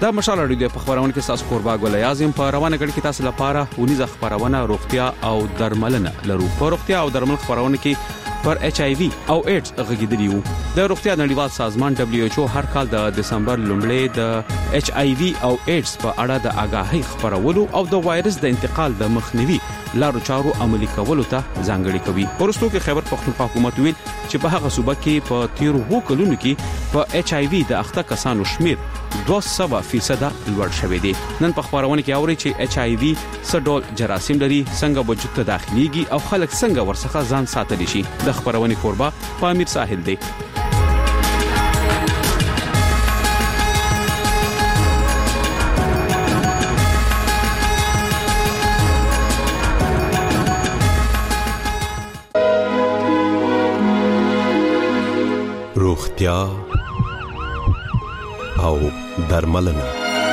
دا مشال اړیو د خبرونه کې تاسو قربا ګل اعظم په روانه غړي کې تاسو لپاره ونیزه خبرونه روغتیا او درملنه لرو. په روغتیا او درمل خبرونه کې پر HIV او AIDS غږیدلی وو. د روغتیا نړیوال سازمان WHO هر کال د دسمبر لومړی د HIV او AIDS په اړه د آگاهی خبرولو او د وایرس د انتقال د مخنیوي لارو چارو عملي کولو ته ځانګړي کوي. ورستو کې خیبر پختونخوا حکومت ویل چې په هغه صوبه کې په 13 کلونو کې په HIV د اخته کسانو شمیر 200% لوړ شوی دی. نن په خبرونه کې اوري چې HIV څه ډول جراثیم لري، څنګه وجود ته داخليږي او خلک څنګه ورڅخه ځان ساتلی شي. د خبرونه کوربه په امیر ساحل دی. روغتیا او درملنه.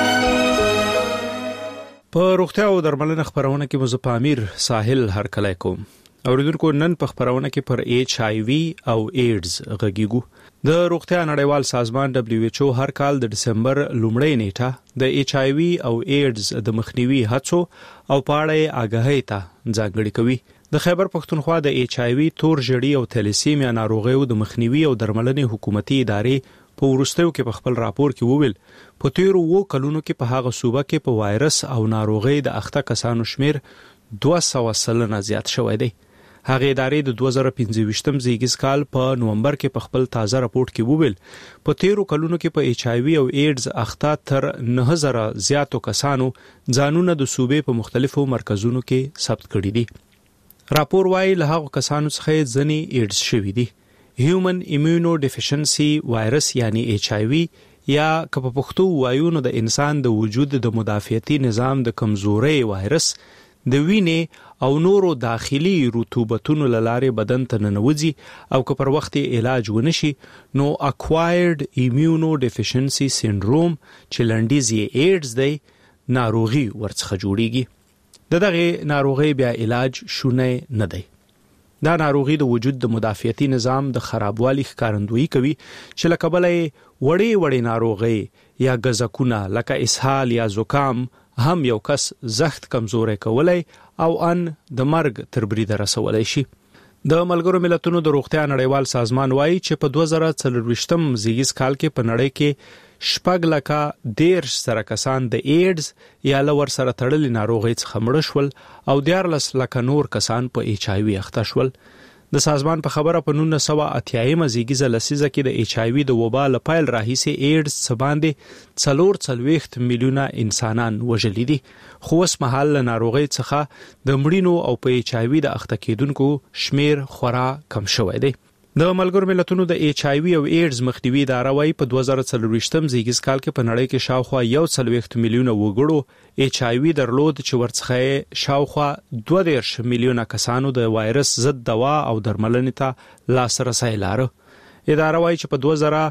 په روغتیا او درملنه خبرونه کې مزه په امیر ساحل هر کله کوم. اوریدونکو نن په خبرونه کې پر HIV او AIDS غږیږو. د روغتیا نړیوال سازمان WHO هر کال د دسمبر لومړۍ نیټه د HIV او AIDS د مخنیوي هڅو او پاړې آگاهی ته ځانګړي کوي. د خیبر پختونخوا د HIV تور ژړی او تلیسیمیا ناروغیو د مخنیوي او درملنې حکومتي ادارې په ورستیو کې په خپل راپور کې وویل په 13 کلونو کې په هغه صوبه کې په وایرس او ناروغي د اخته کسانو شمیر 200% زیات شوی دی. هغه ادارې د 2015 زیږیز کال په نومبر کې په خپل تازه راپور کې وویل په 13 کلونو کې په HIV او AIDS اخته تر 9000 زیاتو کسانو ځانونه د صوبې په مختلفو مرکزونو کې ثبت کړي دي. راپور وايي له هغو کسانو څخه ځنې ایډز شوي دي. هیومن ایمیونو ډیفیشنسي وایرس یعنی HIV یا که په پښتو وایو نو د انسان د وجود د مدافعتي نظام د کمزوري وایرس د وینې او نورو داخلي رطوبتونو لاره بدن ته ننوځي او که پر وخت علاج ونشي نو اکوایرډ ایمیونو ډیفیشنسي سینډروم چې لنډیز یې ایډز دی ناروغي ورڅخه جوړیږي. دغه ناروغي بیا علاج شونه نه دی. دا ناروغي د وجود د مدافعتي نظام د خرابوالي ښکارندویي کوي چې لکه بلې وړې ناروغي یا غزکونه لکه اسهال یا زکام هم یو کس زخت کمزوري کولای او ان د مرګ تر بریده رسولای شي. د ملګرو ملتونو د روغتیا نړیوال سازمان وایي چې په 2024 زیږیز کال کې په نړۍ کې 10,000 کسان د ایډز یا لور سره تړلې ناروغي څخه مړ شول او 14,000 نور کسان په HIV اخته شول. د سازمان په خبره په 1980 زیږیز لسیزه کې د HIV د وبا لپاره راهیسي ایډز څخه 4 میلیونه انسانان وژلي دي. خو اوس مهال ناروغي څخه د مړینو او په HIV د اخته کېدونکو شمیر خورا کم شوی دی. د ملګرو ملتونو د HIV او AIDS مخنیوي اداره وايي په 2024 زیږیز کال کې په نړۍ کې شاوخوا 1.3 میلیونه وګړو HIV درلود چې ورڅخه شاوخوا 2 میلیونه کسانو د وایرس ضد دوا او درملنې ته لاسرسي لاره. اداره وايي چې په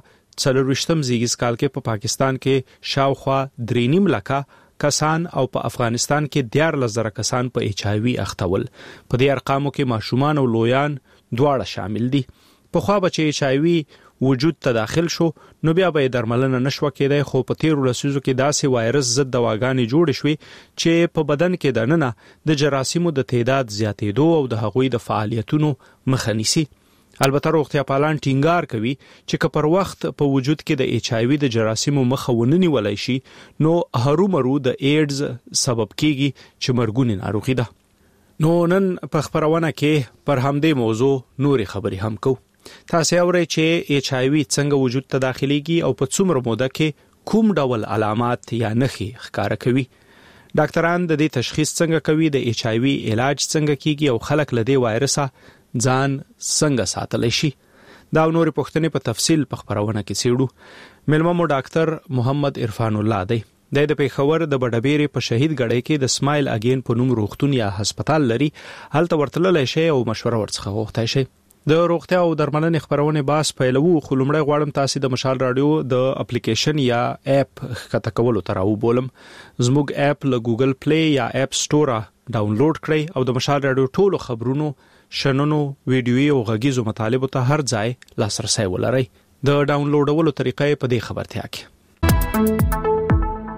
2024 زیږیز کال کې په پاکستان کې شاوخوا 3.5 لکه کسان او په افغانستان کې 14,000 کسان په HIV اختول. په دې ارقامو کې ماشومان او لویان دواړه شامل دي. په خوا به چې HIV وجود ته داخل شو نو بیا به درملنه نشو کېدای خو په 13 لسیزو کې داسې وایرس ضد دواګانې جوړ شوې چې په بدن کې دننه د جراثیمو د تعداد زیاتېدو او د هغوی د فعالیتونو مخه نیسي. البته روغتیا پالان ټینګار کوي چې که پر وخت په وجود کې د HIV د جراثیمو مخه ونیولای شي نو هرومرو د ایډز سبب کیږي چې مرګونی ناروغي ده. نو نن په خبرونه کې پر همدې موضوع نوري خبرې هم کوو. تاسو اورئ چې HIV څنګه وجود ته داخليږي او په څومره موده کې کوم ډول علامات یا نښې ښکاره کوي. ډاکټران د دې تشخیص څنګه کوي، د HIV علاج څنګه کیږي او خلک له دې وایرسه ځان څنګه ساتلی شي. دا نورې پوښتنې په تفصیل په خبرونه کې څېړو. مېلمه مو ډاکټر محمد عرفان الله دی. د پیښور د بډبېرې په شهید ګړۍ کې د سمایل اگین په نوم روغتون یا هسپتال لري. هلته ورتللی شئ او مشوره ورڅخه غوښتی شئ. د روغتیا او درملنې خبرونه باس پیلوو خو لومړی غواړم تاسو د مشال رادیو د اپلیکیشن یا اپ ښکته کولو ته راوبولم. زموږ اپ له ګوګل پلی یا اپ سټور ډاونلوډ کړئ او د مشال رادیو ټولو خبرونو، شننو، ویډیوي او غږیزو مطالبو ته هر ځای لاسرسي ولرئ. د ډاونلوډولو طریقې په دې خبرتیا کې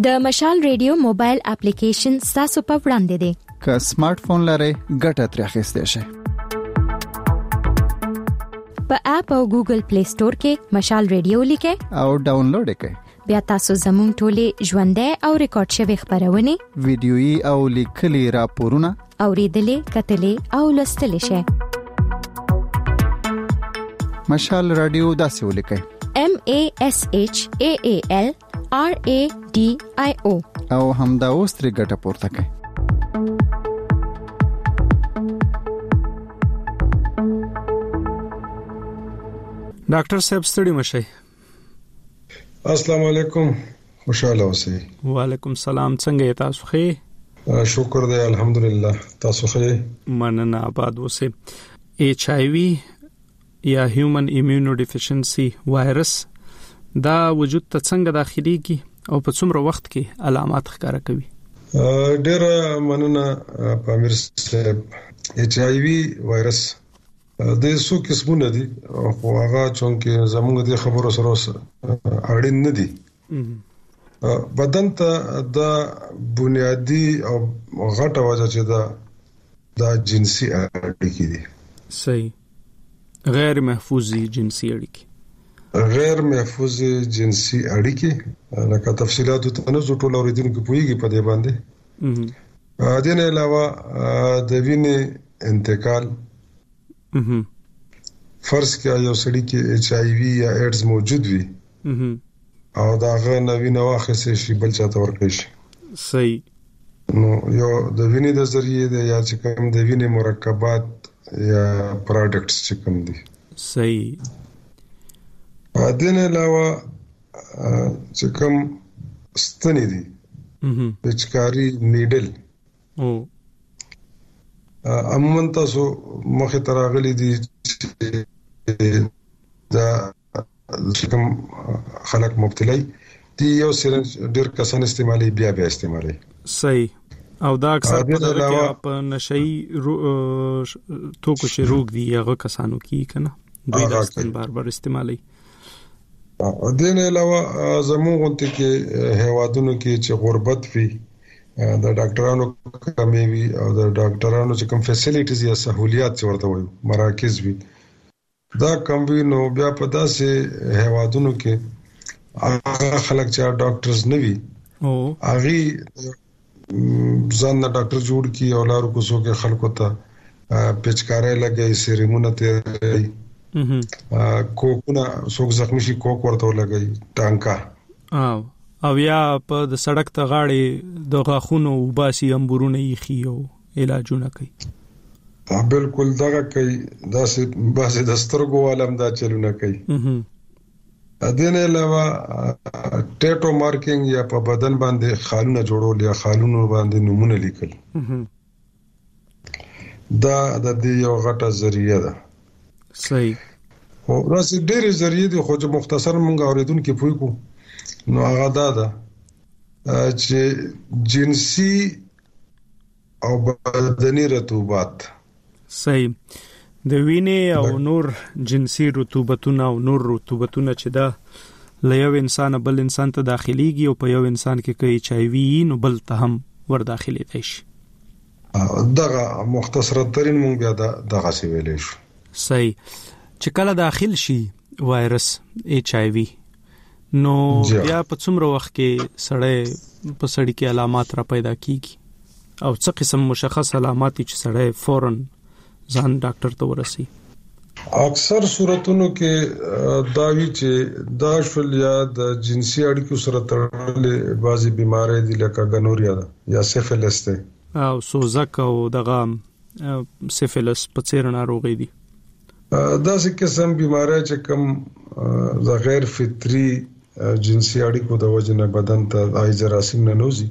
د مشال ریډیو موبایل اپلیکیشن تاسو په وړاندې دی. که سمارټ فون لرئ ګټه ترې اخیستئ شئ. په اپ او ګوګل پلی سٹور کې مشال ریډیو لیکئ او ډاونلوډ یې کړئ. بیا تاسو زموږ ټولې ژوندۍ او ریکارډ شوی خبرونه ویډیويي او لیکلي راپورونه اوریدلې کتلې او لوستلې شئ. مشال رادیو داسې ولیکئ MASHAALRADIO او همدا اوس ترې ګټه پورته کړئ. ډاکټر صاحب ستړي مشئ. السلام علیکم، خوشاله اوسئ. وعلیکم السلام، څنګه تاسو ښه؟ شکر دی الحمدلله، تاسو ښه؟ مننه، آباد اوسئ. HIV یا هیومن ایمیونو ډیفیشنسي وایرس دا وجود ته څنګه داخليږي او په څومره وخت کې علامات ښکاره کوي؟ ډېر مننه پامیر صاحب. HIV وایرس د څو قسمونه دي خو هغه چونکه زموږ د خبرو سره اړین نه دي. بدن ته د بنیادی او غټه وجه چې دا جنسي اړیکې دي. صحیح. غیر محفوظ جنسي اړیکې. غیر محفوظ جنسي اړیکې لکه تفصيلات ته نه ټول اوریدونکو پوهیږي په دې باندې. د نه علاوه د وینې انتقال فرض کیا یو سړی کې HIV یا ایډز موجود وي او داغه نوینه واخصه شي بل چاته ورکړي شي. صحیح. نو یو د وینې د ذریعے د یا چې کوم د وینې مرکبات یا پروډکټس چې کوم دي. صحیح. د نه علاوه چې کوم ستنې دي پچکاری نیډل عموما تاسو مخه تراغلي دي دا کوم خلک مبتلای دي یو سرنج ډیر کسان استعمالي بیا استعمالي. صحیح. او دا اکثر په نشئی توکو چې روغ دي هغه کسانو کې کنه دوی دا بار استعمالي. د نه علاوه زموږ کې هوادونو کې چې غربت وي د ډاکټرانو کمی وي او د ډاکټرانو چې کوم فیسیلیټیز یا سہولیات ورته وي مراکز وي دا کم وي نو بیا په داسې هوادونو کې هغه خلک چې ډاکټرز نه وي هغه ځان نه ډاکټر جوړ کی او لارو کوڅو کې خلکو ته پچکارې لګي سیریمونه ته کوکونه څوک زخمی شي کوک ورته لګي ټانکا او یا په د سړک ته غاړي د غاخونو وباسي امبورونه یې خيو علاجونه کوي. بالکل دا کوي داسې باسي د سترګو عالم دا چلونه کوي. دنه علاوه ټیټو مارکینګ یا په بدن باندې خالونه جوړول یا خالونو باندې نمونه لیکل دا د دې یو غټه ذریعہ ده. صحیح. او راځي ډېر ذریعہ دي خو چې مختصر مونږ اوریدونکو پوښتنه نو هغه دا چې جنسي او بدني رطوبت. صحیح. د وینې او نور جنسي رطوبتونه او نور رطوبتونه چې دا له یو انسان بل انسان ته داخليږي او په یو انسان کې کوي HIV نو بل ته هم ور داخلي دی شي. دغه مختصر ترين مونږ بیا دغه څه ویلې شو. صحیح. چې کله داخل شي وایرس HIV نو بیا په څومره وخت کې سړی په سړی کې علامات را پیدا کیږي او څه قسم مشخص علامات چې سړی فوراً ځان ډاکټر ته ورسي؟ اکثر صورتونو کې دا وی چې دا شول یا د جنسي اړیکو سره تړلې بعضي بيمارۍ دي لکه ګنوریا یا سیفیلس ده او سوزک او دغه سیفیلس په څیر ناروغي دي. دا څه قسم بيمارۍ چې کوم د غیر فطري جنسي اړیکو د وجه نه بدن ته آی جراثیم نه نوزي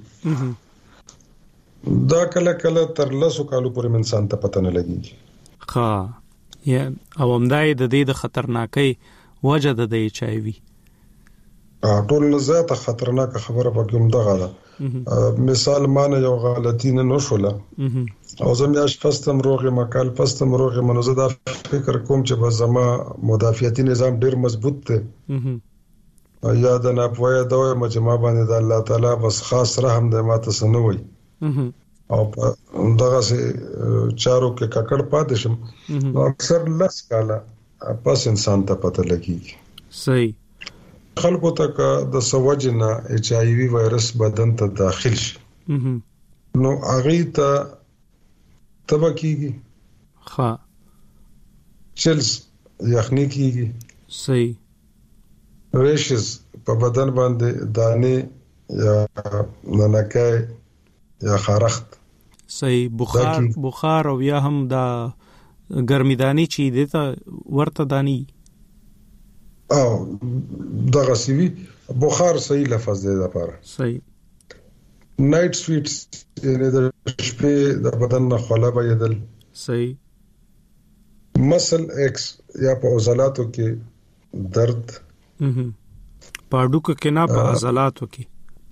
دا کله تر 10 کالو پورې انسان ته پته نه لګي. ها یا او همدای د دې د خطرناکۍ وجه د HIV ټول نه زیاته خطرناک خبره پکې هم دغه ده. مثال مانه یو غلطی نه نشوله او زم یا شپستم روغه مکال پستم روغه منوزه دا فکر کوم چې به زما مدافعتي نظام ډیر مضبوط دی یا د ناپوهه دوه مجمع باندې د الله تعالی بس خاص رحم د ماته سنوي او دغه چارو کې ککړ پاتې شم نو اکثر لس کاله پس انسان ته پته لګي صحیح خلکو ته د سوجنا ایچ آی وی وایرس بدن ته داخل شي نو هغه ته تبکیږي ها چلز یخنی کیږي صحیح ریشز په بدن باندې دانه یا ننکای یا خارخت صحیح بخار او یا هم دا ګرمیدانی چې دته ورته دانی او دغه سیوی بخار صحیح لفظ دی لپاره صحیح نایټ سویټس یعنی د شپې د بدن نه خلابه یدل صحیح مسل ایکس یا په عضلاتو کې درد پاډو کې نه په عضلاتو کې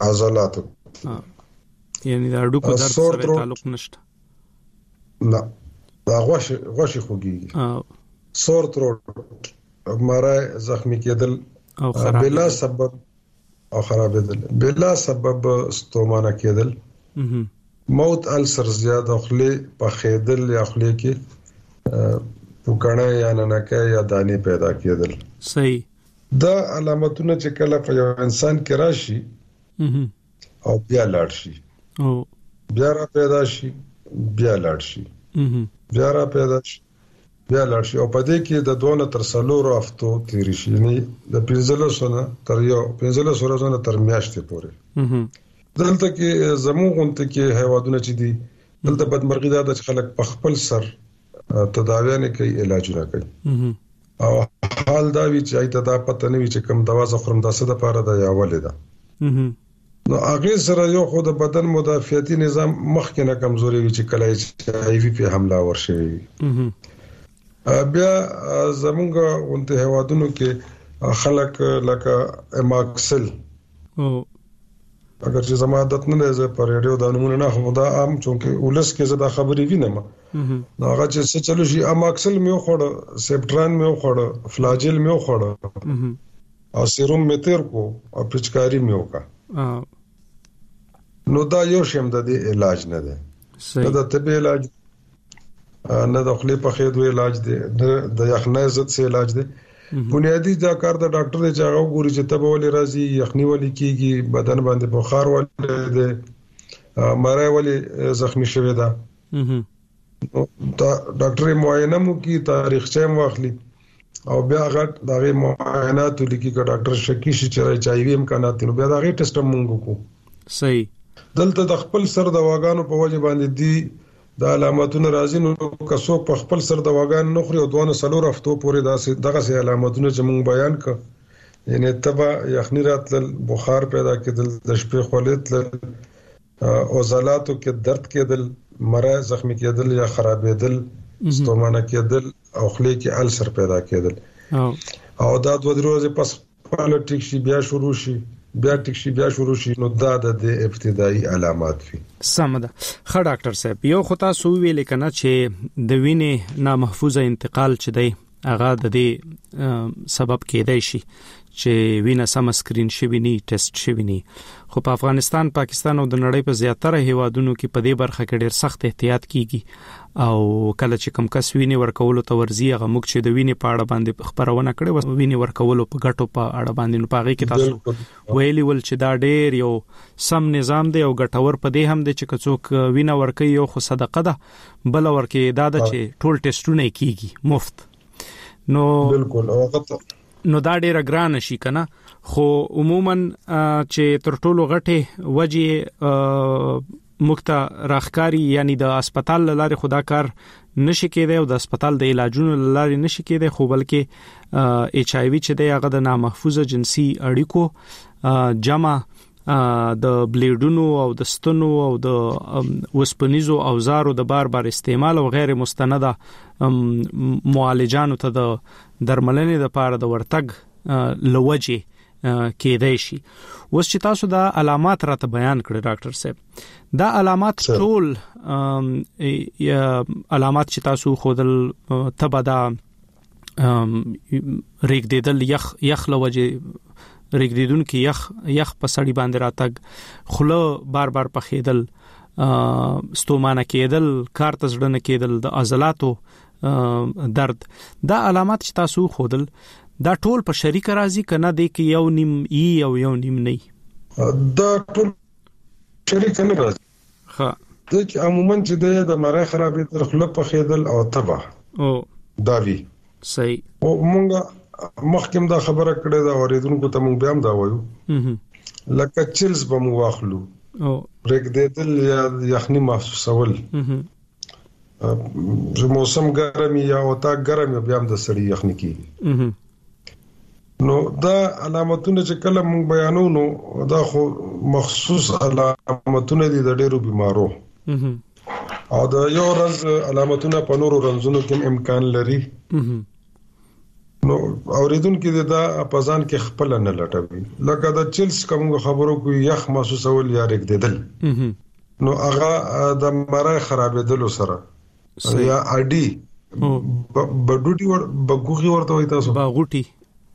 یعنی دا اډو په درد سره تعلق نشته نه دا غوښه خوږي سور تروټ مرای زخمی کېدل بلا سبب او خرابېدل بلا سبب ستومانه کېدل موت السر زیاده خلی په خېدل یا خلی کې پوکانه یا ننکه یا دانی پیدا کېدل صحیح دا علامتونه چې کله په یو انسان کې راشي او بیا لاړ شي او بیا را پیدا شي بیا لاړ شي بیا را پیدا شي بیا لاړ شي او په دې کې د 2 تر 3 هفتو تیری شي یعنی د 15 تر یو 15 ورځې تر میاشتې پورې دلته کې زموږ کې هیوادونه چې دي دلته بدمرغي ده چې خلک په خپل سر تداوی نه کوي علاجونه کوي او حال دا وی چې ایته دا پته نه وی چې کوم دوا زخرم داسه د پاره د یا ولې ده نو هغه سره یو خو د بدن مدافعتي نظام مخکې نه کمزوري وی چې کله چې ای وی په حمله ورشي بیا زمونږ اونته هوادونو کې خلک لکه اماکسل اگر چې زما عادت نه ده پر ریډیو د نمونه نه خو دا عام چونکه ولس کې زدا خبرې وینم نو هغه چې څه چلو شي اماکسل مې خوړ سپټران مې خوړ فلاجل مې خوړ او سیروم مې تیر کو او پچکاری مې وکا نو دا یو شیم د علاج نه ده نه د طبي علاج نه د خپل په خېدو علاج ده د یخنۍ ضد سي علاج ده بنیادی دا کار د ډاکټر دی چې هغه ګوري چې تبه ولې راځي یخنۍ ولې کیږي بدن باندې بخار ولې ده مړای ولې زخمی شوی ده دا ډاکټر معاینه مو کی تاریخچه واخلي او بیا هغه دغه معاینات لیکي چې ډاکټر شکی شي چې ایچ آی وی امکانات نو بیا دغه ټیسټ مونږ کو صحیح دلته د خپل سر د واګانو په وجه باندې دي د علاماتونو راځي نو کڅو په خپل سر د واګان نخري او 2 هفتو پورې دغه سي علاماتونه چې مونږ بیان ک یعنی تبه یخنی راتل بخار پیدا کېدل د شپې خولت او زلاتو کې درد کېدل مړای زخمی کېدل یا خرابېدل ستومانه کېدل او خلی کې السر پیدا کېدل او دا 2 ورځې پس پالیټیک شي بیا شروع شي بیا ټیک شي بیا شروع شي نو دا د ابتدایي علامات وي سم ده خ ډاکټر صاحب یو خطا سو ویل کنه چې د وینې نامحفوظه انتقال چې دی هغه د دې سبب کېدای شي چې وینه سم سکرین شي ویني ټیسټ شي ویني خو په افغانستان پاکستان او د نړۍ په زیاتره هیوادونو کې په دې برخه کې ډېر سخت احتیاط کیږي او کله چې کم کس ویني ورکول ته ورزي هغه موږ چې د ویني په اړه باندې خبرونه کړې و ویني ورکول په ګټو په اړه باندې نو پاغي کې تاسو ویلي ول چې دا ډېر یو سم نظام دی او ګټور په دې هم دی چې څوک وینه ورکي یو خو صدقه ده بل ورکي دا د چې ټول ټیسټونه کیږي مفت نو بالکل نو دا ډیره ګران شي کنه خو عموما چې تر ټولو غټه وجه مخته راخکاری یعنی د هسپتال لاره خدا کار نشي کېده او د هسپتال د علاجونو لاره نشي کېده خو بلکې ایچ آی وی چې د هغه د نامحفوظه جنسي اړیکو جمع د بلیډونو او د ستنو او د وسپنیزو اوزارو د بار استعمال او غیر مستنده معالجانو ته د درملنې لپاره د ورتګ لوجه کېدای شي اوس چې تاسو دا علامات راته بیان کړئ ډاکټر صاحب دا علامات ټول علامات چې تاسو خودل تبدا ریګ دیدل یخ لوجه رګدیدونکو یخ په سړی باندې راتګ خوله بار بار پخېدل ستومانه کېدل کار ته ځړنه کېدل د عضلاتو درد دا علامات چې تاسو خودل دا ټول په شریک راځي کنه د کې یو نیم ای او یو نیم نه دا ټول شریک نه راځي ها د چې عموما چې د مړه خرابې تر خپل په خېدل او تبا او داوی صحیح او مونږه مخکې دا خبره کړې دا اوریدونکو ته مونږ بیا هم دا وایو لکه چیلز به مو واخلو او رګدل یا یخني محسوسول چې موسم ګرم یا او تا ګرم بیا هم د سړی یخني کیږي نو دا علامتونه چې کله مونږ بیانو نو دا خو مخصوص علامتونه دي د ډېرو بيمارو او دا یو ورځ علامتونه په نورو رنځونو کې امکان لري نو اوریدونکو دا په ځان کې خپل نه لټوي لکه د چیلز کوم خبرو کو یخ محسوسول یا رګدل نو هغه د مړه خرابېدل سره یا اډي بډوټي بغوغي ورته وي تاسو باغوټي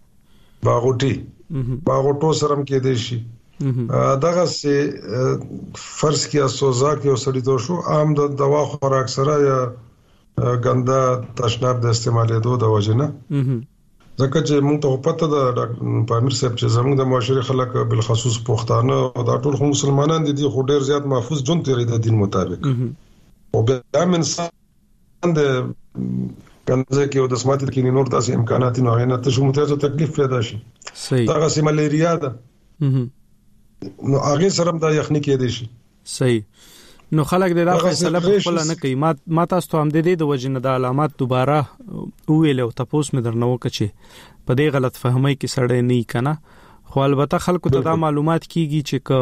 باغوټو سره کې دي شي دغه سه فرض کې سوزا کې اوسړي تو شو عام د دوا خوراک سره یا ګندا تشناب د استعمالېدو د وجنه ځکه چې موږ ته پته ده پامیر صاحب چې زموږ د معاشري خلک بالخصوص پښتانه او دا ټول مسلمانان دي خو ډېر زیات محفوظ جون تیری د دین مطابق او بیا انسان د کنځه کې د سمات کې نور تاسو امکانات نه غوښنه ته شو متاسو تکلیف پیدا شي صحیح دا غسی ملیریا ده نو هغه سره د یخني کې دي شي صحیح نو خلک د فیصله په خپل نه کوي ما تاسو ته هم د دې د وجنه د علامات دوباره ویل او تاسو مې درنو کچې په دې غلط فهمي کې سړی نه کنا خو البته خلکو ته دا معلومات کیږي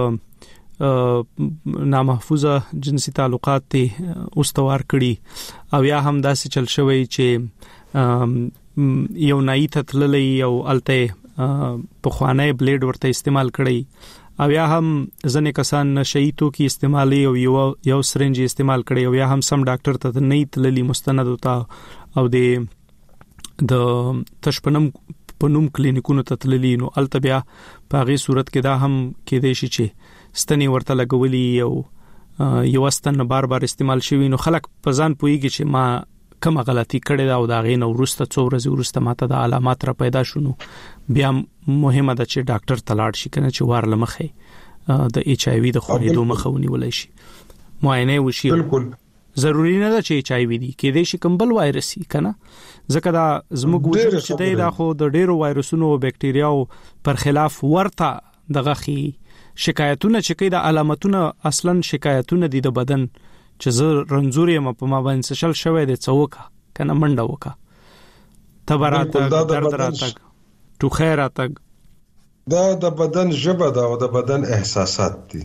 چې نامحفوظه جنسي تعلقات ته استوار کړي او یا هم داسې چل شوی چې یو نایي تتللی او الته په خوانه بلیډ ورته استعمال کړي او یا هم ځنې کسان نشئیتو کې استعمالي او یو سرنج استعمال کړي او یا هم سم ډاکټر ته نه تللی مستند وتا او د تشپنم پنوم کلینیکونو ته تللی نو التبیا په هغه صورت کې دا هم کې دی چې ستنی ورته لګولي او یو استن بار بار استعمال شوی نو خلک په ځان پويږي چې ما کومه غلطي کړې ده او دا غي نو ورسته څو ورځې ورسته ماته د علامات را پیدا شونه بیا مهمه ده چې ډاکټر تلاړ شي کنه چې وار لمخه د ایچ آی وی د خورېدو مخاوني ولای شي معاینه وشي بالکل ضروری نه ده چې ایچ آی وی دي کې د شي کمبل وایرسي کنه ځکه دا زموږ وجود چې دا خو د ډېرو وایرسونو او بکټریاو پر خلاف ورته دغه خي شکایتونه چې کې د علامتونه اصلا شکایتونه دي د بدن چې زه رنځوري ما په ما باندې سشل شوې د څوکا کنه منډه وکا تبراته درد راتګ تو خیر راتګ دا د بدن ژبه ده او د بدن احساسات دي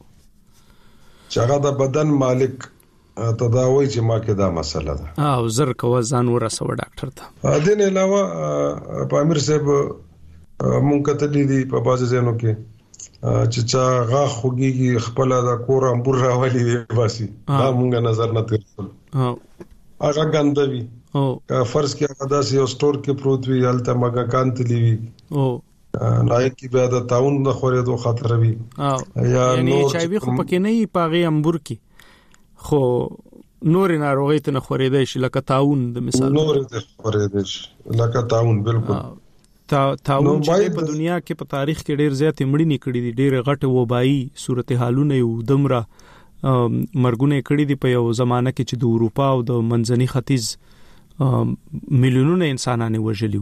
چې هغه د بدن مالک تداوی چې ما کې دا مسله ده او زر کو ځان ورسو ډاکټر ته دین علاوه پامیر صاحب مونږ ته دي په بازي ځینو کې چې چا غاښ خوږي خپل د کور امبور راولي باسي دا مونږ نظر نه ترسل هغه ګندوي کا فرض کې هغه داسې یو سٹور کې پروت وي الته مګه کانتلی وي نای کې بیا د تاون د خورېدو خطر وي یعنی چای وی خو پکې نه پاغي امبور کې خو نور ناروغي ته خورېدای شي لکه تاون د مثال نور ته خورېدای شي لکه تاون بالکل تاون چې په دنیا کې په تاریخ کې ډېر زیات مړی نکړي دي ډېر غټ وبایي صورتحالونه یو دمره مرګونه کړي دي په یو زمانہ کې چې د اروپا او د منځني ختیځ میلیونونه انسانانه وژلیو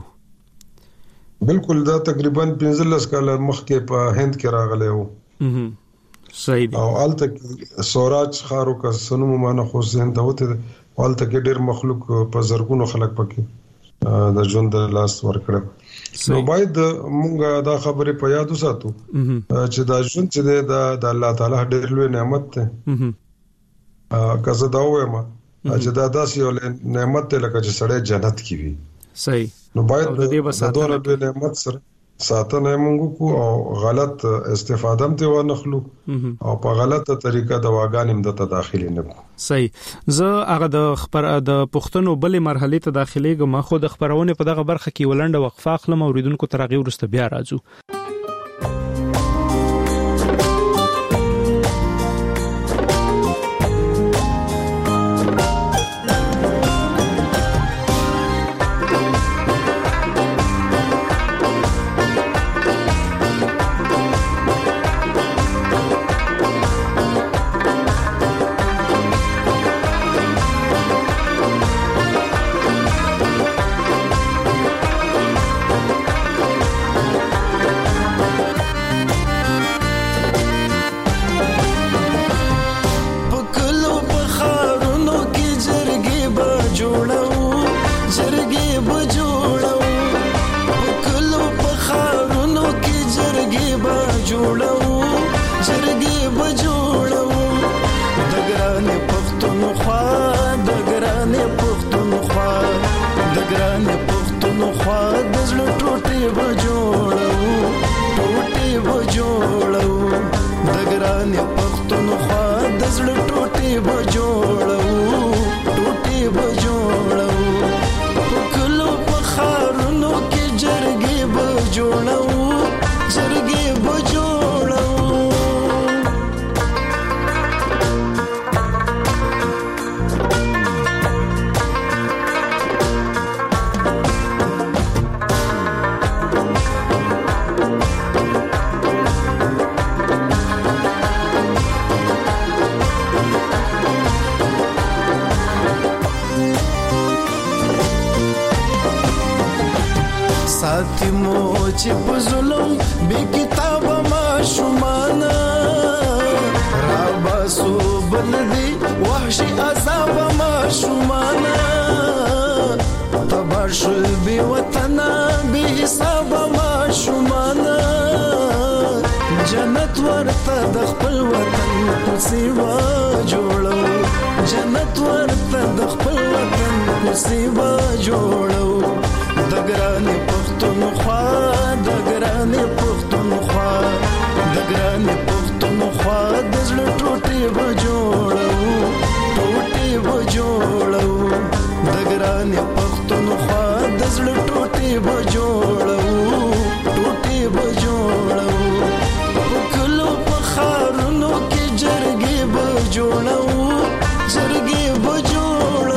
بالکل دا تقریبا 15 کال مخکې په هند کې راغلی وو صحیح او الته سوراج خارو کا سنمو مانه خو زنده وته الته کې ډېر مخلوق په زرګونو خلک پکې د ژوند لاس ورکړ نو باید مونږ دا خبره په یاد وساتو چې دا ژوند چې د الله تعالی ډېر لوی نعمت ده کزه دا وایم چې دا داسې یو نعمت ده لکه چې سړی جنت کې وي صحیح نو باید د دې وساتو نعمت سره ساتنه موږ کو او غلط استفاده هم ته ونخلو او په غلطه طریقه دواګانې د تداخل نه کو صحیح زه هغه د پښتنو بلې مرحله ته داخليږم خو د خبرونه په دغه برخه کې ولنډه وقفه اخلم او ریدونکو ترغیب ورسته بیا راځو بجوړو د ګرانې پښتونخوا د ګرانې پښتونخوا د ګرانې پښتونخوا د زړه ټوټې بجوړو ټوټې بجوړو د ګرانې پښتونخوا د زړه ټوټې بجوړو ټوټې بجوړو په کلو په خارونو کې جرګې بجوړو جرګې بجوړو ساتي مو چې په ظلم بې کتابه ماشومانه راباسو بلدي وحشي عذاب ماشومانه تبار شل بې وطنه بې حسابه ماشومانه جنت ورته د خپل وطن کوڅې جوړو جنت ورته د خپل وطن کوڅې جوړو د ګرانې پښتونخوا د ګرانې پښتونخوا د ګرانې پښتونخوا د زړه ټوټې بجوړو ټوټې بجوړو د ګرانې پښتونخوا د زړه ټوټې بجوړو ټوټې بجوړو په کلو په خارونو کې جرګې بجوړو جرګې بجوړو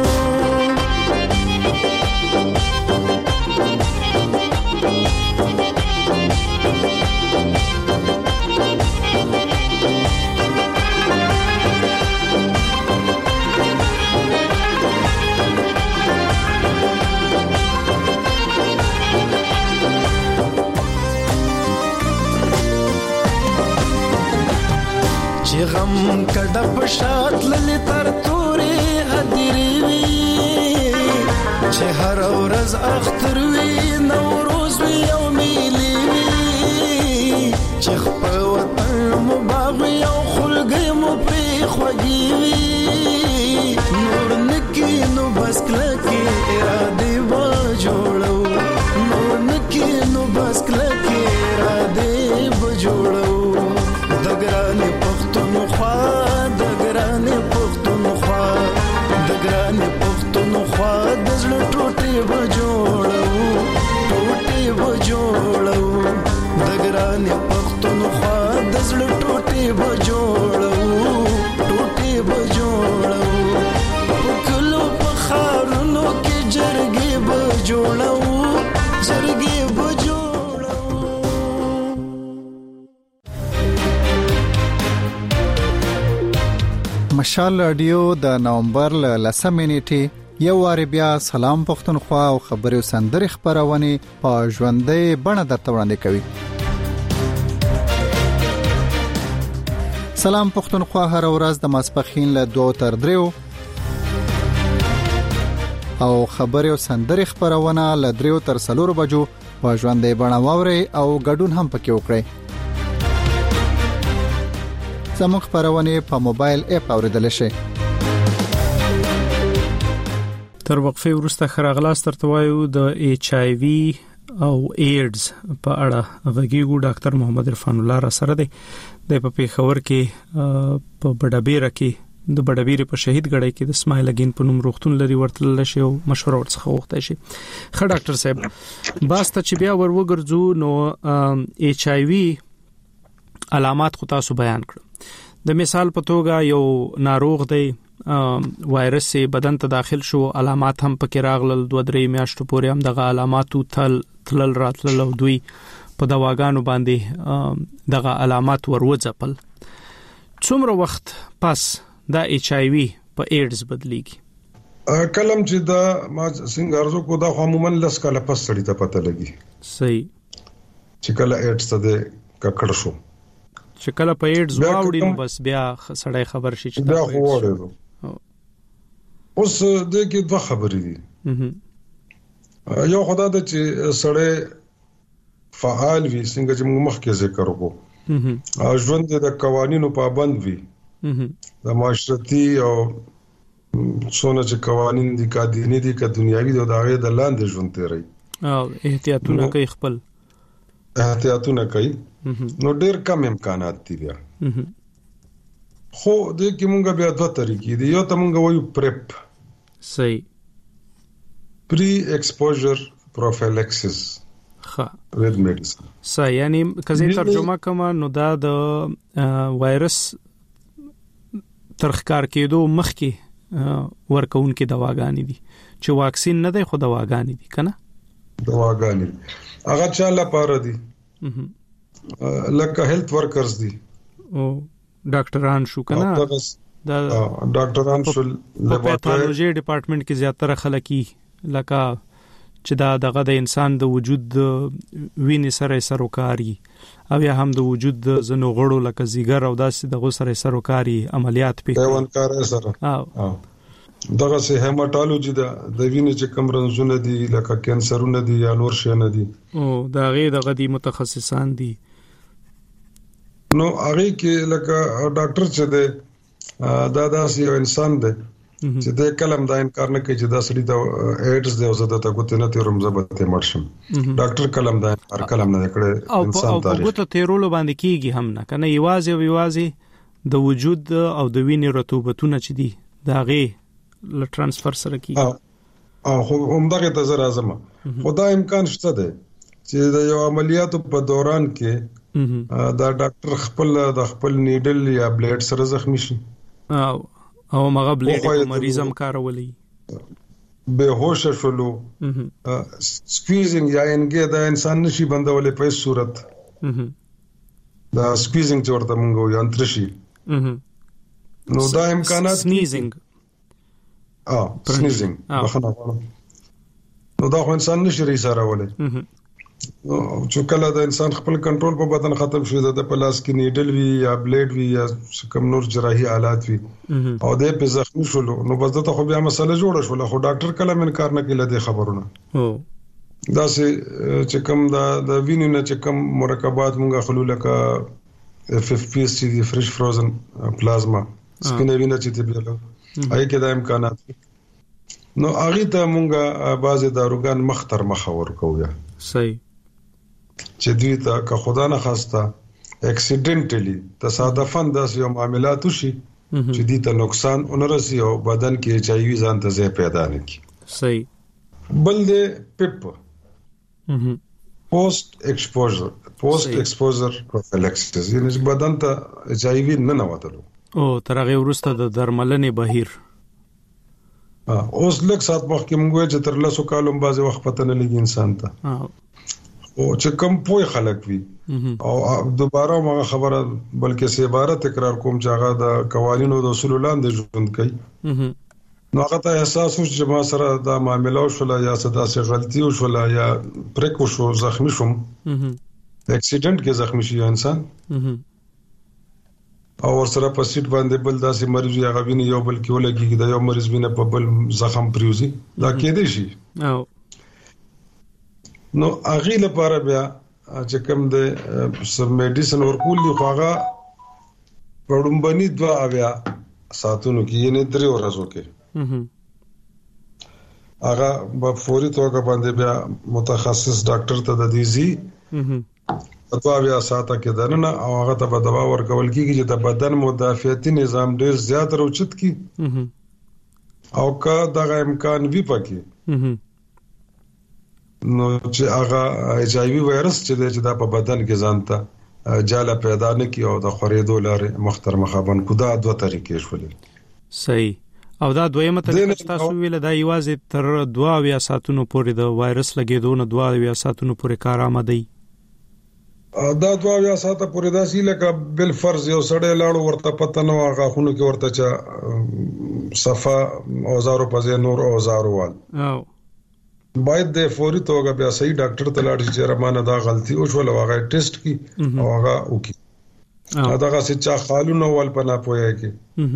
چې غم کډه په شات للی تر تورې هدیری وی چې هر ورځ اختر وی نوروز وی او میلی وی چې خپل وطن مباغ او خلګي مو پری خوږی وی نور نکی نو بس کلکی اراده و جوړو نور نکی نو بس کلکی اراده و جوړو د ګرانې پښتونخوا د ګرانې پښتونخوا د ګرانې پښتونخوا د زړه ټوټې بجوړو ټوټې بجوړو د ګرانې پښتونخوا د زړه ټوټې بجوړو ټوټې بجوړو په کلو په خارونو کې جرګې بجوړو جرګې بجوړو مشال رادیو د نومبر ل 10 نیټه یو وار بیا سلام پښتونخوا او خبري سندري خبرونه په ژوندۍ بڼه درته وړاندې کوي. سلام پښتونخوا هر ورځ د ماسپخین له 2 تر 3 او خبري سندري خبرونه له 3 تر 4 بجو په ژوندۍ بڼه واوري او ګډون هم پکې وکړي. زموږ خبرونه په موبایل اپ اوریدل شي. تر وقفه وروسته خراغلاس ترته وایو د ایچ آی وی او ایډز په اړه غږیږو. ډاکټر محمد عرفان الله را سره دی په پیښور کې په بډابیره کې د بډابیره په شهید غړی کې د اسماعیل اگین په نوم روغتون لري ورتل شي او مشوره ورڅخه وغوښتل شي. خ ډاکټر صاحب باسته چې بیا ورغورځو نو ایچ آی وی علامات خو تاسو بیان کړ. د مثال په توګه یو ناروغ دی وایرس بدن ته داخل شو علامات هم پکې راغلل 2-3 میاشتو پورې هم دغه علاماتو تل راتلل او دوی په دواګانو باندې دغه علامات وروځپل. څومره وخت پس دا ایچ آی وی په ایډز بدلیږي؟ کلم چې دا ما څنګه ارزو کو دا عموما لس کاله پس سړی ته پته لګي. صحیح. چې کله ایډز ته ککړ شو چې کله په ایډز واوړي نو بس بیا سړی خبر شي چې دا خو وړو. اوس د کې دوه خبرې دي. یو خدای د چې سړی فعال وي څنګه چې موږ مخکې ذکر وکړو او ژوند د قوانینو پابند وي د معاشرتي او څونه چې قوانين دي کا دیني دي کا دنیوي دي دا غي د لاندې ژوند تیری او احتیاطونه کوي خپل احتیاطونه کوي نو ډېر کم امکانات دي بیا خو د کومه بیا دوه طریقې دي یو ته مونږ وایو پریپ صحیح پری ایکسپوژر پروفیلکسس with medicine صحیح یعنی کله ترجمه کوم نو دا د وایرس ترخکار کېدو مخکې ورکون کې دواګانې دي چې واکسین نه دی خو دواګانې دي کنه دواګانې هغه چا لپاره دي لکه هیلث ورکرز دي او ډاکټران شو کنه دا ډاکټران شو لیبارټوري ډپارټمنټ کې زیاتره خلک لکه چې دا دغه د انسان د وجود وینې سره سروکاري او یا هم د وجود زنو غړو لکه زیګر او داسې دغه سره سروکاري عملیات پکې پیوندکار سره دغه سه هیماتولوژي د وینې چې کوم رنځونه دي لکه کینسرونه دي یا نور شي نه دي او دا غي دغه دي متخصصان دي نو هغه کې لکه ډاکټر چې دی دا داسې یو انسان دی چې د کلم دا انکار نه کوي چې دا سړی د ایډز دی او زده ته کوته نه تیروم زبته مرشم ډاکټر کلم دا هر کلم نه کړي انسان تاریخ او کوته تیرولو باندې کیږي هم نه کنه یوازې د وجود او د وینې رطوبتونه چې دي دا غي ل ترانسفر سره کیږي او همدغه ته زر اعظم خدای امکان شته دی چې د یو عملیاتو په دوران کې دا ډاکټر خپل نیډل یا بلیډ سره زخمی شي او مغه بلیډ مریضم کارولې به هوش شولو سکویزینګ یا انګه دا انسان نشي بندولې په صورت دا سکویزینګ چورته مونږ یو انترشي نو دا امکانات سنیزینګ سنیزینګ بخنه نو دا خو انسان نشي ریسارولې چې کله د انسان خپل کنټرول په بدن ختم شي د پلاس کې نیډل وی یا بلیډ وی یا کوم نور جراحي آلات وی او د په زخمی شولو نو بس دته خو بیا مسله جوړه شول خو ډاکټر کله انکار نه کوي د خبرونه دا چې کوم د وینې نه چې کوم مرکبات مونږه خلول کا FFP چې دی فرش فروزن پلازما سپینه وینه چې دی بیا آی کې د امکانات نو هغه ته مونږه بعضی داروګان مختر مخور کوو صحیح چې دوی ته که خدا نه خواسته اکسیډنټلی تصادفاً داسې یو معاملات وشي چې دوی ته نقصان ونرسي او بدن کې HIV ځان ته ځای پیدا نه کړي صحیح بل دې پپ پوسټ ایکسپوژر پروفیلکسس یعنی چې بدن ته HIV نه نواتلو او تر هغه وروسته د درملنې بهیر اوس لږ سات مخکې موږ چې تر لاسو کالم بازي وخت پته نه لګي انسان ته او چې کم پوي خلک وي او دوباره ما خبره بلکې سه عبارت تکرار کوم چې هغه د قوانینو د اصول لاندې ژوند کوي نو هغه ته احساس وشي چې ما سره دا معاملې وشول یا صدا سي غلطي وشول یا پرکو شو زخمی شوم اکسیډنټ کې زخمی شي انسان او ورسره په سیټ باندې بل داسې مریض یا غوینه یو بل کې ولګي دا یو مریض وینه په بل زخم پریوزي دا کېدې شي نو اغه لپاره بیا چې کوم د سب میډیسن ورکول دی خواغه پړمبني دوا بیا ساتونو کې یې نه درې ورځو کې هغه په فوري توګه باندې بیا متخصص ډاکټر ته د دیزي دوا بیا ساته کې دنه او هغه ته په دوا ورکول کېږي چې د بدن مدافعتي نظام ډیر زیات روچت کی او کا دغه امکان وی پکې نو چې هغه HIV وایرس چې د په بدن کې ځانته جاله پیدا نه کی او د خورېدو لارې مخابن کو دا دوه طریقې شولې صحیح او دا دویمه طریقه تاسو ویل دا یوازې تر 2 ساعتونو پورې د وایرس لګیدو نه 2 ساعتونو پورې کارآمدي دا 2 ساعته پورې داسې لکه بل فرض یو سړی لاړو ورته پته نه واغه خونو کې ورته چا صفه اوزارو پځې نور اوزارو وال باید د فوري توګه بیا صحیح ډاکټر ته لاړ شي چې رمانه دا غلطي او شو لوغه ټیسټ کی او هغه وکي دا چې چا خالونه ول پنا پوهه کی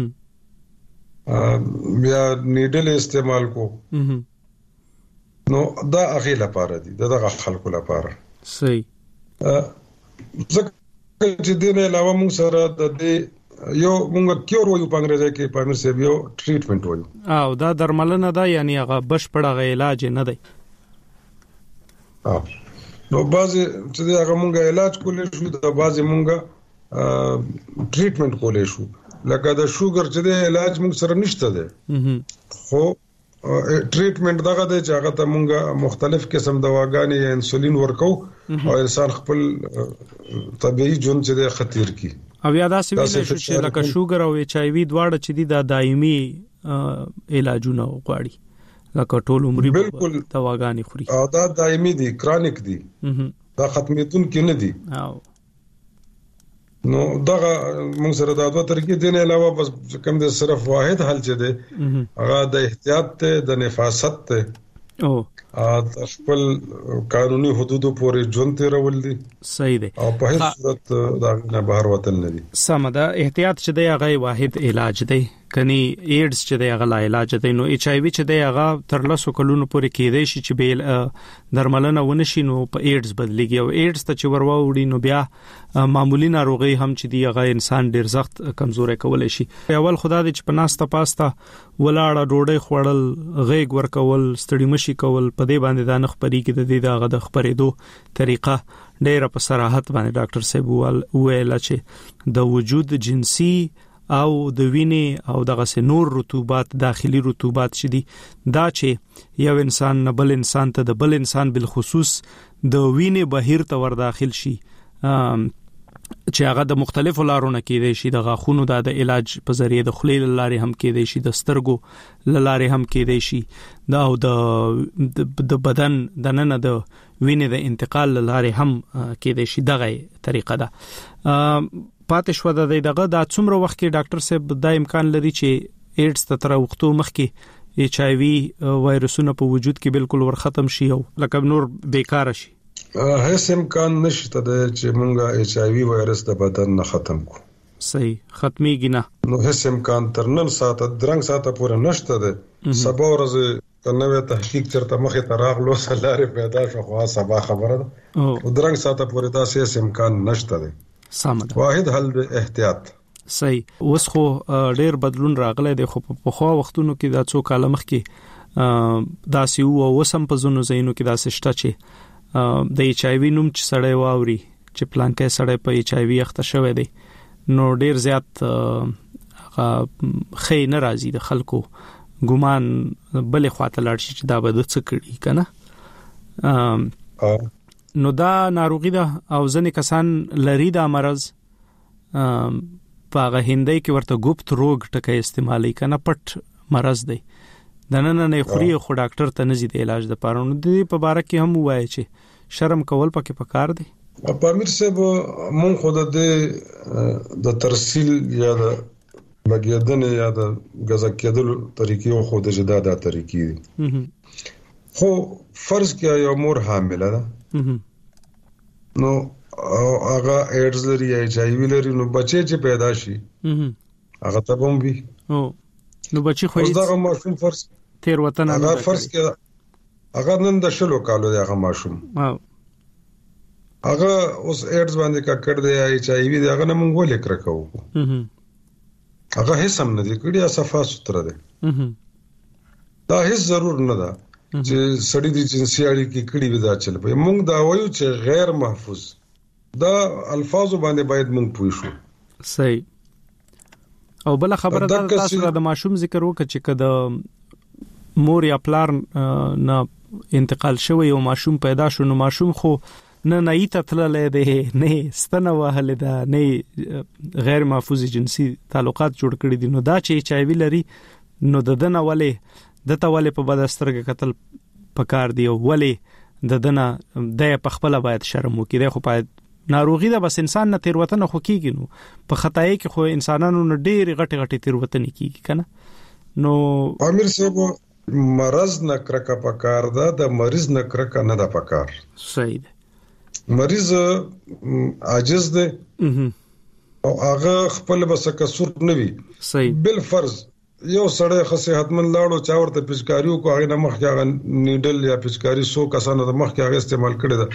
بیا نیډل استعمال کو نو دا اخی لپاره دي دغه خلکو لپاره صحیح ځکه چې دین علاوه موږ سره د دې یو موږ کیور وایو په انګریزي کې په امر سره یو ټریټمنټ وایو او دا درملنه ده یعنی هغه بشپړه علاج نه دی. نو بعضی چې هغه موږ علاج کولای شو د بعضی موږ ټریټمنټ کولای شو لکه د شوګر چې د علاج موږ سره نشته ده خو ټریټمنټ دغه د چې هغه ته موږ مختلف قسم دواګانې یا انسولین ورکو او انسان خپل طبيعي ژوند چې د خطر کی او یا دا سوي چې لکه شوګر او ایچ آی وی دواړه چې دي دا دایمي علاجونه غواړي لکه ټول عمر دواګانې خوري او دا دایمي دي کرونیک دي دا ختمېدون کې نه دي نو دغه موږ سره دا دوه طریقې دي نه علاوه بس کوم د صرف واحد حل چې دی هغه د احتیاط ته د نفاست ته او خپل قانوني حدودو پورې ژوند تیرول دي. صحیح دی. او په هیڅ صورت دا نه بهر وتل نه دي. سم ده. احتیاط چې دی هغه واحد علاج دی کني ایډز چې دی هغه لا علاج دی. نو ایچ آی وی چې دی هغه تر 100 کلونو پورې کېدای شي چې به درملنه ونشي نو په ایډز بدلیږي او ایډز ته چې ورواوړي نو بیا معمولی ناروغي هم چې دی هغه انسان ډیر سخت کمزوري کولای شي. اول خدای دې چې پناسته پاسته ولاړه ډوډۍ خوړل غېګ ورکول ستړي مشي کول په دې باندې دا نخ پرې کې د دې دغه د خبرېدو طریقه ډېر په صراحت باندې ډاکټر صاحب ویل چې د وجود جنسي او د وینې او دغه نور رطوبات داخلي رطوبات شدي دا چې یو انسان نه بل انسان ته د بل انسان بالخصوص د وینې بهیر ته ور داخل شي چې هغه د مختلفو لارو نه کېدای شي د غاښونو د علاج په ذریعه د خولې لارې هم کېدای شي د سترګو لارې هم کېدای شي دا او د بدن د نن د وینې د انتقال لارې هم کېدای شي دغه طریقه ده. پاتې شو دغه د څومره وخت کې ډاکټر صاحب دا امکان لري چې ایډز ته تر وختو مخکې ایچ آی وی وایرسونه په وجود کې بالکل ور ختم شي او لکه نور بیکار شي؟ هیڅ امکان نشته چې مونږه ایچ آی وی وایرس د بدن نه ختم کو. صحیح ختميږي نه. نو هیڅ امکان تر نن ساعت درنګ ساعت پورې نشته ده. سبا ورځ کنه تحقیق چرته مخه تراغلو سلاره پیدا شو خو سبا خبره ده او درنګ ساعت پورې دا هیڅ امکان نشته ده. سمه واحد حل د احتیاط. صحیح. اوس خو ډېر بدلون راغلی دی خو په خو وختونو کې دا څو کال مخکې دا سی او وسم په زونو زینو کې دا سشته چې د ایچ آی وی نوم چې سړی واوري چې پلانکې سړی په ایچ آی وی اخته شوی دی نو ډیر زیات خې ناراضي د خلکو ګمان بلې خواته لاړ شي چې دا به د څه کړي کنه نو دا ناروغي ده او ځنې کسان لري دا مرض په هندۍ کې ورته ګوپت روغ ټکي استعمالي کنه پټ مرض دی د نن نه خوري خو ډاکټر ته نه زی د علاج د پاره نو د په باره کې هم وایي چې شرم کول پکې پکار دی. په امیر صاحب مون خود د ترسیل یا د بګیدنه یا د غزا کېدل طریقې خو د جدا طریقې دي خو فرض کیا یو مور حامله ده نو هغه ایډز لري یا ایچ آی وی لري نو بچي چې پیدا شي هغه ته هم وي نو بچي خو دا ماشوم فرض تیر وطن هغه فرض کیا هغه نن د شلو کالو دی هغه ماشوم هغه اوس ایډز باندې کا کړ دی ایچ آی وی دی هغه نه مونږ ولې کرکو هغه هیڅ هم نه دی کړی صفه ستره دی دا هیڅ ضرور نه ده چې سړی د جنسي اړیکې کړي وي دا چل په مونږ دا وایو چې غیر محفوظ دا الفاظ باندې باید مونږ پوه شو. صحیح. او بل خبره ده تاسو د ماشوم ذکر وکړه چې کده مور یا پلار نه انتقال شوی او ماشوم پیدا شو نو ماشوم خو نه ایت تللې ده نه ستنه وهله ده نه غیر محفوظ جنسي تعلقات جوړ کړی دي نو دا چې ایچ آی وی لري نو ددن ولې دته ولې په بدسترګه قتل پکار دی او ولې ددنه د په خپل باید شرم وکړي خو په ناروغي ده بس انسان نه تیروتنه خو کیږي نو په خدای کې خو انسانانو نه ډېر غټي تیروتنه کیږي کنه نو امیر صاحب مرز نه کرکا پکار ده د مریض نه کرکا نه ده پکار. صحیح ده. مریض عاجز ده او هغه خپل بس کسور نه وي. صحیح. بل فرض یو سړی صحتمند لاړو چا ورته پچکاریو کو هغه مخ کې نیډل یا پچکاری 100 کسانو د مخ کې هغه استعمال کړی ده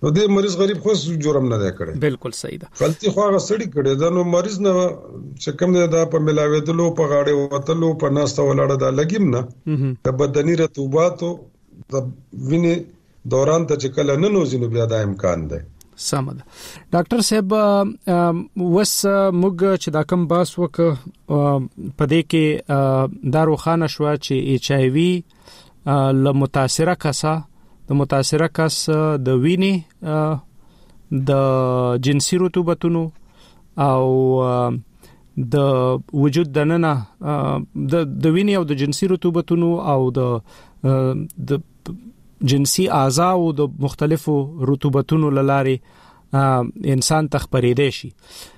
نو دې مریض غریب خو جرم نه دی کړی. بالکل صحیح ده. غلطي خو هغه سړی کړی دا، نو مریض نه چې کوم دی دا په ملاوېدلو په غاړه وتلو په ناسته ولاړه دا لګیم نه د بدني رطوبات او د وینې دوران ته چې کله نه نوځي نو بیا دا امکان دی. سم ده. ډاکټر صاحب وس موږ چې دا کوم باس وک په دې کې دا روخانه شو چې ایچ آی وی له متاثره کسه د متاثره کس د وینې د جنسي رطوبتونو او د وجود دننه د وینې او د جنسي رطوبتونو او د جنسي اعضاء او د مختلفو رطوبتونو لاره انسان تخپریدې شي.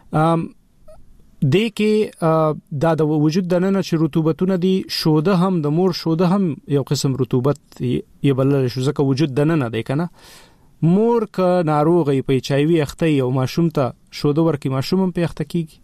د کې د وجود دننه چې رطوبتونه دي شوده هم د مور شوده هم یو قسم رطوبت یې بلل شو ځکه وجود دننه دی کنه. مور ک ناروغي په ایچ آی وی اخته یو ماشوم ته شوده ورکی ماشوم په اخته کیږي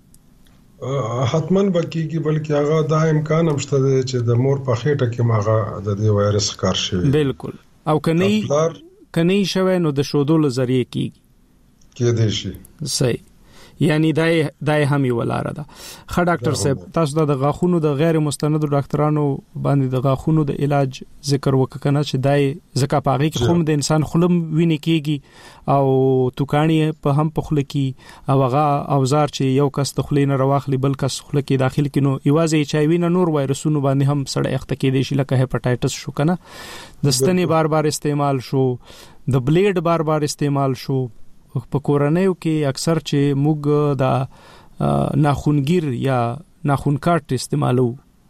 حتمن بکیږي، بلکې هغه دا امکان هم شته چې د مور په خېټه کې ماغه د دې وایرس ښکار شي. بالکل. او کني شوه نو د شودو لزریه کیږي کې دي شي. صحیح. یعنی دای هم یو لاره ده. خا ډاکټر صاحب تاسو د غاخونو د غیر مستند ډاکټرانو باندې د غاخونو د علاج ذکر وککنه چې دای زکه پاغي کې خوم د انسان خلم ویني کیږي او توکانی په هم په خله کې او هغه اوزار چې یو کس د خلینه رواخلی بل کس خله کې داخل کینو ایوازه ایچ آی وی نه نور وایرسونو باندې هم سړی اخته کېدی شي لکه هپاتایټس شو کنه، د ستنې بار استعمال شو، د بلیډ بار استعمال شو. په کورنیو کې اکثر چې موږ د ناخونګیر یا ناخون کارت استعمالو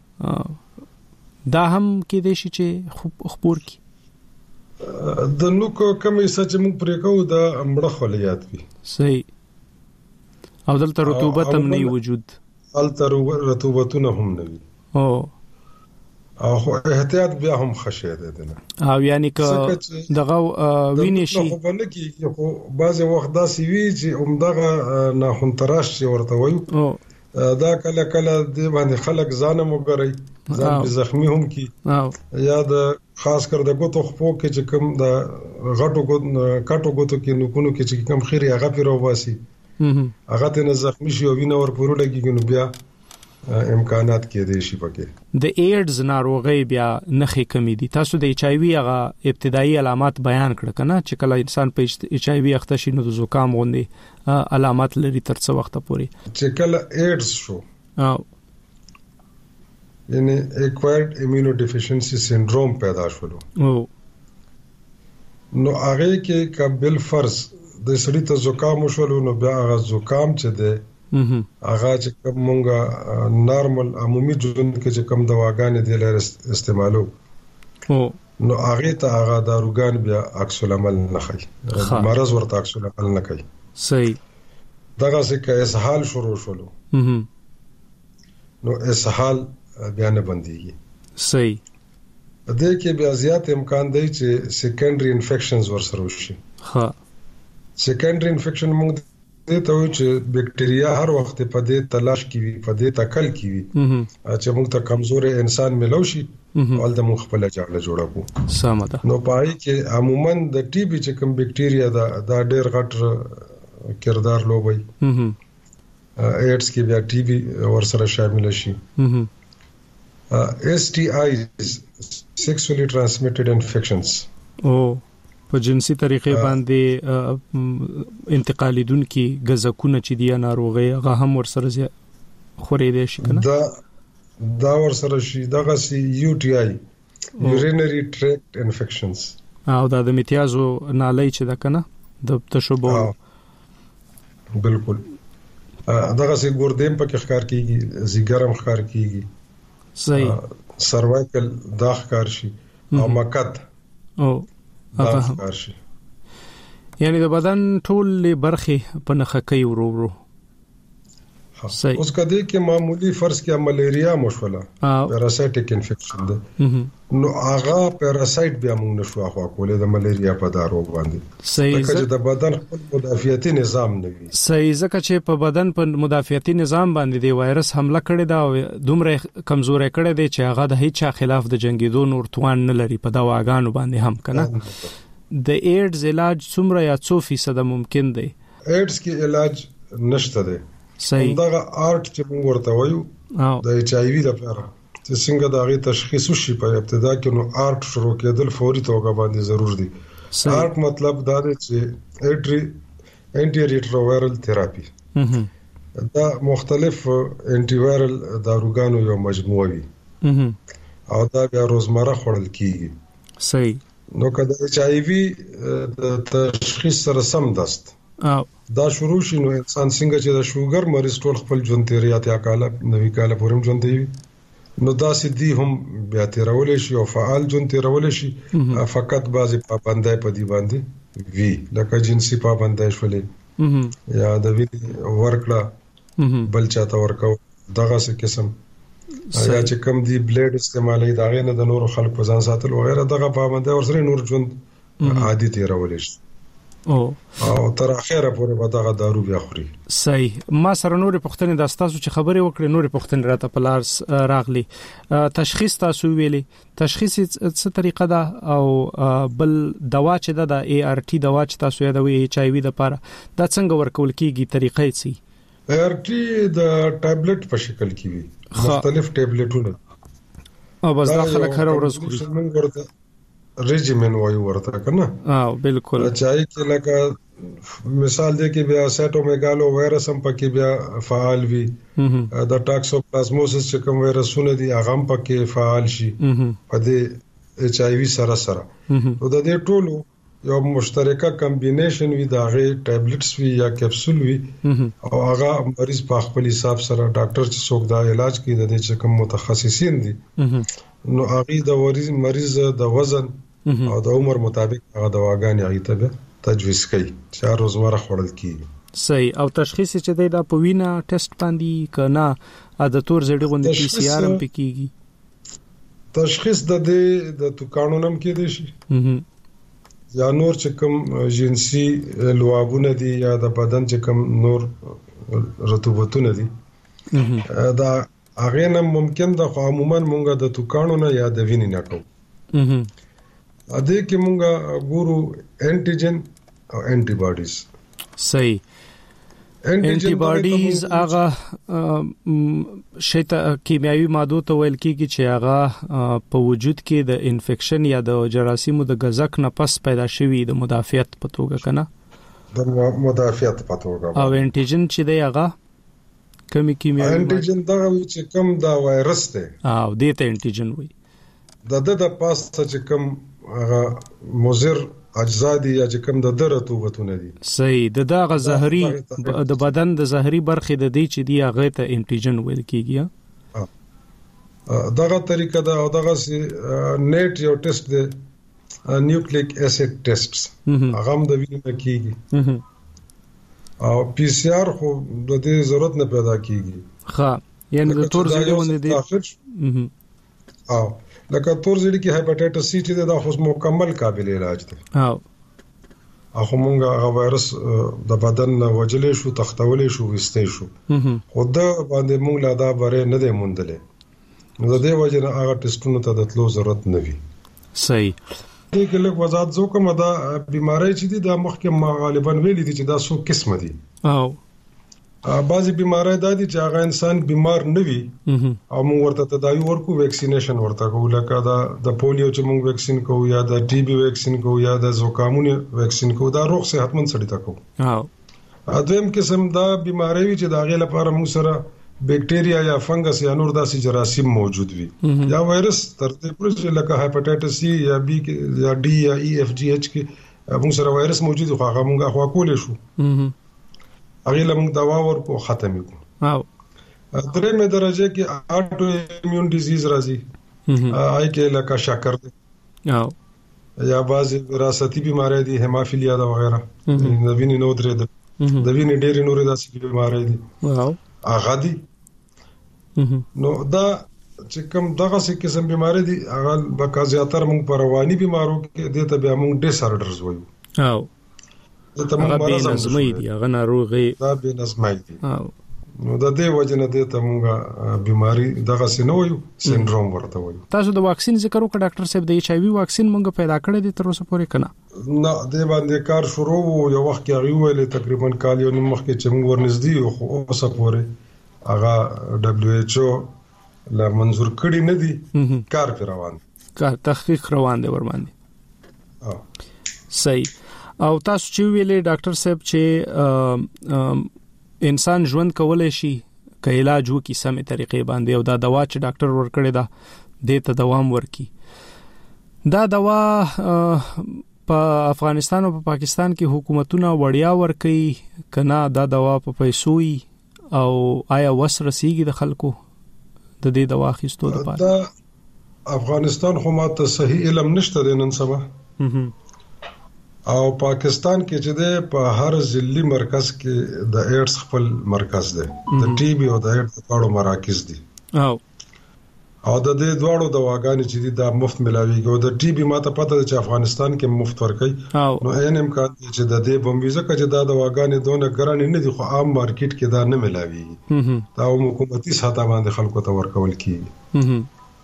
دا هم کې د شي چې خبر کی د نو کومې سچ موږ پرې کوو دا امړه خلیات وي. صحیح. او دلته رطوبت هم نه وجود، دلته رطوبتونه هم نه وي او احتیاط بیا هم خشه ده نه. او یعنی که دغه ویني شي خو باندې کې خو بعضی وخت دا سی وی چې عمدغه ناخون تراش ورته وایو دا کله کله د باندې خلک ځانم وګري ځان زخمی هم کی یا د خاص کر د ګوتو خپو کې چې کوم د غټو ګوتو کې نو کونو کې چې کوم خيري هغه پیرو واسي هغه ته زخمی شي او وینه ور پورو لګي نو بیا امکانات کې دي شي پکې. د ایډز ناروغي بیا نخې کمی دي. تاسو د ایچ آی وی هغه ابتدایي علامات بیان کړ کنه چې کله انسان په ایچ آی وی اخته شي نو د زکام غوندي علامات لري تر څو وخت پورې. چې کله ایډز شو یعنی اکوایرډ ایمونو ډیفیشنسي سنډروم پیدا شول نو هغه کې قابل فرض د سړی ته زکام شول نو بیا هغه زکام چې ده هغه چې کوم مونږه نارمل عمومي ژوند کې چې کوم دواګانې دي لر استعمالو نو هغه ته هغه داروګان بیا عکس العمل نه کوي، مرز ورته عکس العمل نه کوي. صحیح. دغه څه اسهال شروع شولو نو اسهال بیا نه بنديږي. صحیح. دې کې بیا زیات امکان دی چې سیکنډري انفیکشنز ورسره وشي. ها سیکنډري انفیکشن موږ ته وایو چې بکټریا هر وخت په دې تلاش کې وي، په دې تکل کې وي چې موږ ته کمزور انسان ملو شي ول د موږ خپل جاله جوړو. سم ده. نو پای کې عموما د ټي بي چې کوم بکټریا دا ډېر غټ کردار لوبي. ایډز کې بیا ټي بي ورسره شامل شي. اس ټي آیز سیکسوالي ترانسمیټډ انفیکشنز په جنسي طریقې باندې انتقالیدونکي غزکونه چې دی ناروغي هغه هم ورسره خورېدې شي کنه. دا ورسره شي دغه سي یو ټي آی یورینري ټریکټ انفیکشنز او دا د میتیازو نالۍ چې دا کنه د تشوبو. بالکل. دغه سي ګوردیم په کې ښکار کیږي، زیګرم ښکار کیږي. صحیح. سروایکل دا ښکار شي او مقد یعنی د بدن ټول برخه په نخه کوي ورو. صحیح. اوس کدی کې معمولی فرض کې ملیریا مشوله پیراسایټیک انفیکشن ده نو هغه پیراسایټ بیا موږ نشو اخوا کولای د ملیریا په دارو باندې. صحیح. چې د بدن خپل مدافعتي نظام نه وي. صحیح. ځکه چې په بدن په مدافعتي نظام باندې دی وایرس حمله کړی دا او دومره کمزورې کړی دی چې هغه د هیڅ خلاف د جنگیدو نور توان نه لري په دواګانو باندې هم کنه. د ایډز علاج څومره یا څو فیصد ممکن دی؟ ایډز کې علاج نشته دی. صحیح. دا آرټ چې موږ ورته وایو د ایچ آی وی لپاره چې څنګه دا غي تشخیص وشي په ابتدا کې، نو آرټ شروع کېدل فوري توګه باندې ضرور دي. آرټ مطلب دا دی چې انټي ریټرووایرل تھراپي، دا مختلف انټي وایرل داروګانو یو مجموعه وي او دا بیا روزمره خوړل کیږي. صحیح. نو کله ایچ آی وی د تشخیص سره سم دست دا شروع شي، نو انسان څنګه چې د شوګر مریض ټول خپل ژوند تیري یا کاله 90 کاله پورې ژوند دی، نو دا سدي هم بیا تیرول شي او فعال ژوند تیرول شي. فقط بعضی پابندۍ په دی باندې وی لکه جنسي پابندۍ شولې یا د وی ورکړه بل چاته ورکو دغه څه قسم یا چې کم دی بلیډ استعمالي دا غي نه د نور خلک په ځان ساتل وغیرہ دغه پابندۍ ورسره نور ژوند عادي تیرول شي او تر اخره پورې به دغه دارو بیا خوري. صحیح. ما سره نور پښتنې د تاسو چې خبرې وکړې نور پښتنې راته په لار راغلي. تشخیص تاسو ویلې، تشخیص څه طریقه ده او بل دوا چې د ای آر ټي دوا چې تاسو یادوي ایچ آی وی د لپاره دا څنګه ورکول کیږي؟ طریقې څه؟ ای آر ټي د ټابلیټ په شکل کې وي، مختلف ټابلیټونه او بس داخله خره ورځ خوري. ریجیمن وایو ورته کنه. بالکل. چای کې لکه مثال دی کې بیا سیټومیګالو وایرس هم پکې بیا فعال وي، د ټاکسوپلازموسس چې کوم وایرسونه دي هغه هم پکې فعال شي په دې ایچ آی وی سره سره. نو د دې ټولو یو مشترکه کمبینیشن وي، دا غي ټابلیټس وي یا کیپسول وي او هغه مریض په خپل حساب سره ډاکټر چې څوک دا علاج کوي د دې چې کوم متخصصین دي نو هغه د مریض د وزن او د عمر مطابق هغه دواګانې هغه ته تجویز کوي چې روزمره خوړل کیږي. صحیح. او تشخیص چې دا په وینا ټیسټ باندې کنه د تور زړی غونډه پی سی آر هم پکېږي؟ تشخیص د دې د توکانو نم کې دي شي یا نور چې کوم جنسي لوابونه دي یا د بدن چې کوم نور رطوبتونه دي دا هغه نه ممکن ده، خو عموما مونږه د توکانو نه یا د وینې نه کوو. ا دې کې مونږه ګورو انټیجن او انټي باډیز. صحیح. انټي باډیز هغه شیته کیمیاوي ماده ته ویل کیږي چې هغه په وجود کې د انفیکشن یا د جراثیمو د غزک نه پس پیدا شوی د مدافعت په توګه کنه، د مدافعت په توګه. او انټیجن چې دی هغه کمی کیمیاوي انټیجن دا چې کوم دا وایرس دی او دې ته انټیجن وایي. د پاسته چې کوم هغه مضر اجزا دي یا چې کوم د رطوبتونه دي. صحیح. دغه زهري د بدن د زهري برخې د دې چې دی هغه ته انټیجن ویل کیږي. دغه طریقه دا او دغه نیټ یو ټیسټ دی، نیوکلیک اسید ټیسټس، هغه هم د وینې کیږي او پی سی آر خو د دې ضرورت نه پیدا کیږي. ها یعنی د تور زړی باندې دی او لکه تور زړی کې هپاتایټس سی چې دا خو مکمل قابل علاج دی. اخو مونږه هغه وایرس د بدن نه وجلې شو، تختولې شو، وستې شو، خو دا باندې مونږ لا دا بره نه دی موندلې، نو د دې وجه نه هغه ټیسټونو ته د تلو ضرورت نه وي. صحیح. دې کې لږ وضاحت زو کوم دا بیماری چې دي دا مخکې ما غالبا ویلي دي چې دا څو قسم دي. بعضی بیماری دا دي چې هغه انسان بیمار نه وي او موږ ورته تداوی ورکو، ویکسینیشن ورته کوو، لکه دا د پولیو چې موږ ویکسین کوو یا د ټي بي ویکسین کوو یا د زکامونو ویکسین کوو، دا روغ صحتمند سړی ته کوو. دویم قسم دا بیماری وي چې دا غي لپاره موږ سره بیکټیریا یا فنګس یا نور داسې جراثیم موجود وي یا وایرس تر دې پورې چې لکه هپاتایټس سی یا بی یا ډي یا ای اف جی ایچ کې موږ سره وایرس موجود خو هغه موږ خوا کولې شو، هغه لمون دوا ورکو ختمې کو. درېمه درجه کې اټو ایمیون ډیزیز راځي، آی کې لکه شکر دی یا بعض وراثتي بیماری دي، هیمافیلیا دا وغیرہ، د وینې نو درې د وینې ډېر نورې داسې بیماری دي هغه دي. نو دا چې کوم دغه څه قسم بیماری دي هغه بکا زیاتره موږ په رواني بیمارو کې دي ته بیا موږ ډیس آرډرز وایو. هغه بې نظمۍ دي، هغه ناروغي دا بې نظمۍ دي. نو د دې وجنه د تمغه بيماري دغه سينوي سندروم ورته وایي. تاسو د واکسین ذکر وکړ ډاکټر صاحب، د HIV واکسین مونږ پیدا کړی دی تر اوسه پورې کنه؟ نه، د باندې کار شروع یو وخت کې هغه ویل تقریبا کال یو نیم مخکې چې موږ ورنږدې یو خو اوسه پورې هغه WHO لا منظور کړی نه دي. کار روان، کار تحقیق روان دی ور باندې. صحیح. او تاسو چې ویلې ډاکټر صاحب چې انسان ژوند کولای شي که علاج وکي سمې طریقې باندې، او دا دوا چې ډاکټر ورکړي دا د ته دوام ورکي، دا دوا په افغانستان او په پاکستان کې حکومتونه وړیا ورکي کنه؟ دا دوا په پیسوي او آیا وس رسیږي د خلکو د دې دوا اخیستو لپاره؟ دا افغانستان خو ماته صحیح علم نشته د نن سبا، او پاکستان کې چې ده په هر ضلعي مرکز کې د ایډز خپل مرکز دی، د ټي بي او د ایډز په اړه مراکز دي، او د دې دواړو دواګانې چې دي دا مفت ملاويږي. او د ټي بي ماته پته ده چې افغانستان کې مفت ورکړي، نو ان امکان دي چې د دې بمبيزه کې دا دواګانې دونه ګران نه دي، خو عام مارکیټ کې دا نه ملاويږي، دا حکومتي ساته باندې خلکو ته ورکول کیږي.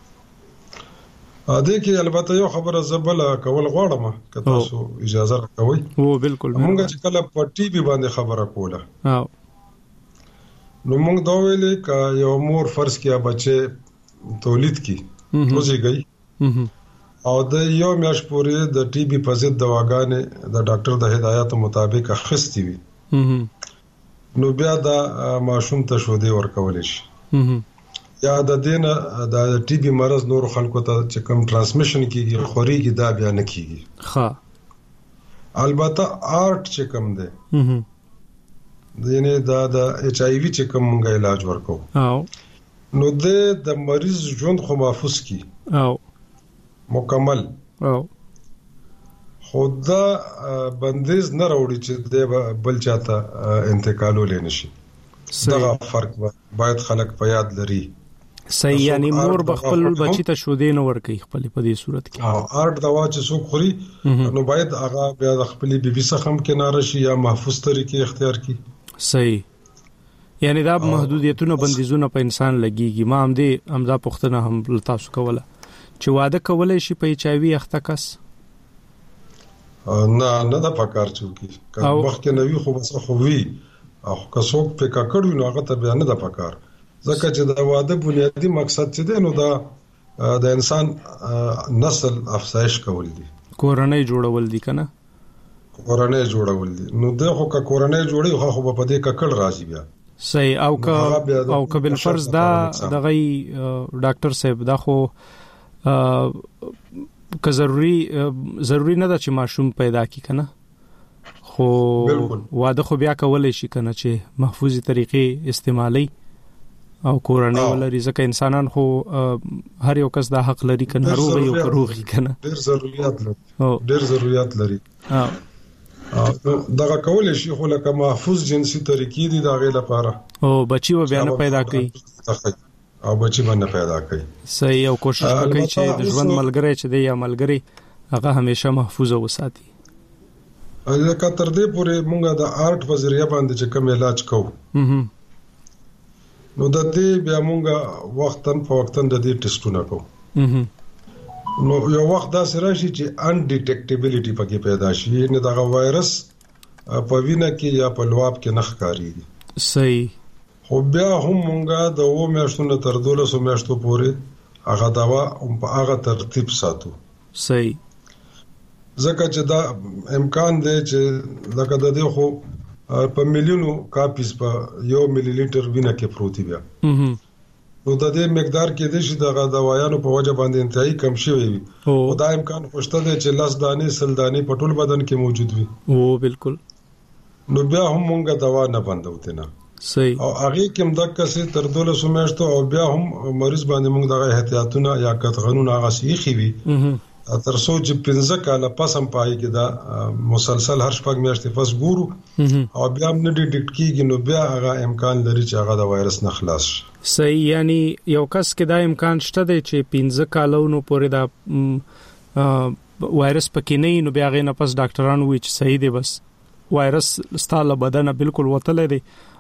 ا دې کې البته یو خبره زبل کول غواړم که تاسو اجازه راکوي. او بالکل. موږ چې کله په ټي بي باندې خبره کوله، نو موږ دا ویلې ک یو مور فرض کیا بچي تولید کی روزي گئی، او د یو میاش پورې د ټي بي په ضد دواګانې د ډاکټر د هدایت مطابق اخستې وي، نو بیا دا ماشوم ته شو دی ورکول شي، یا د دینه د ټي بي مرز نور خلکو ته چې کوم ترانسمیشن کیږي خوريږي دا بیا نه کیږي. ها البته آرټ چې کوم دی دینه د HIV چې کوم موږ علاج ورکو، نو د مریض ژوند خو محفوظ کی او مکمل، خدا بندیز نه راوړي چې د بل چاته انتقالول نشي. دا فرق باید خلک په یاد لري. صحیح. یعنی مور بخپل بچی ته شو دین ورکي خپل په دې صورت کې آرټ دوا چې څوک خوري، نو باید هغه بیا د خپل بیبي څخه هم کناره شي یا محفوظ طریقې اختیار کړي. صحیح. یعنی دا محدودیتونه بندیزونه په انسان لګيږي. ما هم دې امدا پختنه هم تاسو کوله چې واده کولای شي په HIV اخته کس؟ نه دا پکار چوکي که وخت کې نوې خو بس خو وی او که څوک په کاکړو نو هغه ته بیان نه د پکار، ځکه چې دا واده بنیادی مقصد څه دی، نو دا د انسان نسل افزایش کول دي، کورنۍ جوړول دي کنه؟ کورنۍ جوړول دي. نو دغه که کورنۍ جوړي خو په دې ککړ راځي بیا. صحیح. او که بل فرض دا دغه ډاکټر صاحب دا خو که ضروری نه ده چې ماشوم پیدا کی کنه، خو واده خو بیا کولای شي کنه چې محفوظي طریقې استعمالي او کورنۍ ولري، ځکه انسانان خو هر یو کس دا حق لري کنه روغي او روغي کنه، ډېر ضرورت لري. دغه کولای شي خو لکه محفوظ جنسي طریقې دي دغه لپاره، او بچي و بیا نه پیدا کوي، او بچي باندې پیدا کوي. صحیح. او کوشش وکړي چې د ژوند ملګری چې دی یا ملګری هغه همیشه محفوظ وساتي. لکه تر دې پورې مونږه د آرټ په ذریعہ باندې چې کوم علاج کوو، نو د دې بیا مونږه وختن په وختن د دې ټیسټونه کوو. نو یو وخت دا سره شي چې ان ډیټیکټیبিলিټي پکې پیدا شي، نه دا وایرس په وینه کې یا په لواب کې نخ کاریږي. صحیح. خو بیا هم مونږه د 2 میاشتو تر 12 میاشتو پورې هغه دوا په هغه ترتیب ساتو. صحیح. ځکه چې دا امکان دی چې لکه د دې خو په میلیونو کاپیز په 1 ملي لیټر وینه کې پروتي بیا، نو د دې مقدار کې د شي د دوايانو په وجه باندې انتهایی کم شوی وي، او دا امکان خوشته دی چې لاس دانې سل دانې په ټول بدن کې موجود وي. او بالکل. نو بیا هم مونږه دوا نه بندوته نه. صحیح. او هغه کوم د کسې تر 12 میاشتو او بیا هم مریض باندې مونږ دغه احتیاطونه یا قانون هغه سیخي وي تر څو چې 15 کاله پس هم پای کې دا مسلسل هر شپږ میاشتې پس ګورو او بیا هم نه ډیټیکټ کیږي، نو بیا هغه امکان لري چې هغه د وایرس نه خلاص شي. صحیح. یعنی یو کس کې دا امکان شته دی چې 15 کالونو پورې دا وایرس پکې نه، نو بیا غي نه پس ډاکټرانو وایي چې صحیح دی، بس وایرس ستاله بدن بالکل وتلې دی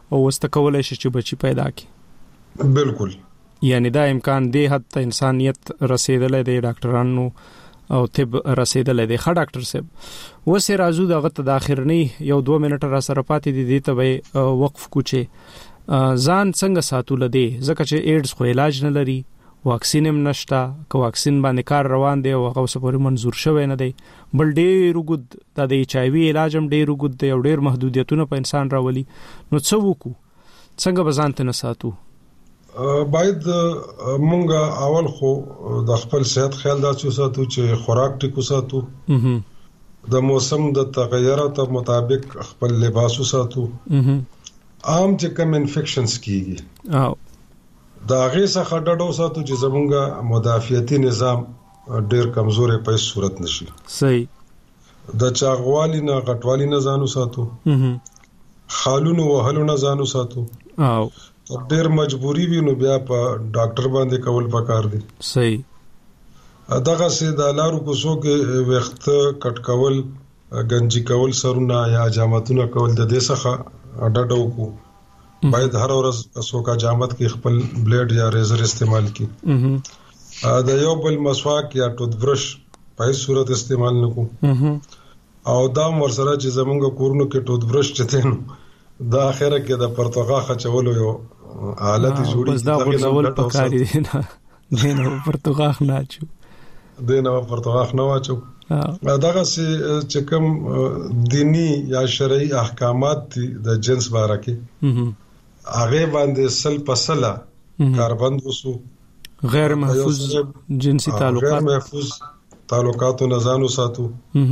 او واست کولای شي چې بچي پیدا کړي. بالکل. یعنی دا امکان دی حد ته انسانیت رسیدلې دی، ډاکټرانو او طب رسیدلې دی. ښه ډاکټر صاحب وسه راځو دغه ته د اخرنی 1-2 منټه را سره پاتې دي ته به وقف کوچه ځان څنګه ساتول دي ځکه چې ایډز خو علاج نه لري، واکسین هم نشته، که واکسین باندې کار روان دی او هغه اوس پورې منزور شوی نه دی، بل ډېر وګد د ایچ آی وی علاج هم ډېر وګد دی او ډېر محدودیتونه په انسان راولي. نو څه وکړو، څنګه به ځان ته نه ساتو؟ باید مونږه اول خو د خپل صحت خیال داسې ساتو چې خوراک ټیکو ساتو، د موسم د تغیراتو مطابق خپل لباس ساتو، عام چې کوم انفیکشنز کیږي دا هغه څخه ډډه ساتو چې زمونږه مدافعتي نظام ډېر کمزورې په صورت نشي. صحیح. د چاغوالي نه غټوالي نه ځانو ساتو، خالونو وهلو نه ځانو ساتو، او ډېر مجبوری وي نو بیا په ډاکټر باندې کول پکار دي. صحیح. دغه سي د لارو کوڅو کې وخت کټ کول، گنجي کول، سرونه یا جامتونه کول د دې څخه ډډه وکړو. باید هر ورځ څوک جامت کې خپل بلیډ یا ریزر استعمال کړي. د یو بل مسواک یا ټوت برش په صورت استعمال نکو. او دا ورسره چې زمونږ کورونو کې ټوت برش چته دا اخره کې د پرتغاخ چولو یو حالت جوړی. بس دا ورزول پکاري دي نه دینه پرتغاخ نه چو دینه پرتغاخ نه واچو. داغه چې کوم دینی یا شرعي احکامات دي د جنس باره کې هغه باندې سل پسله کاربند وسو، غیر محفوظ جنسي تعلقات، غیر محفوظ تعلقاتو نه ځانو ساتو.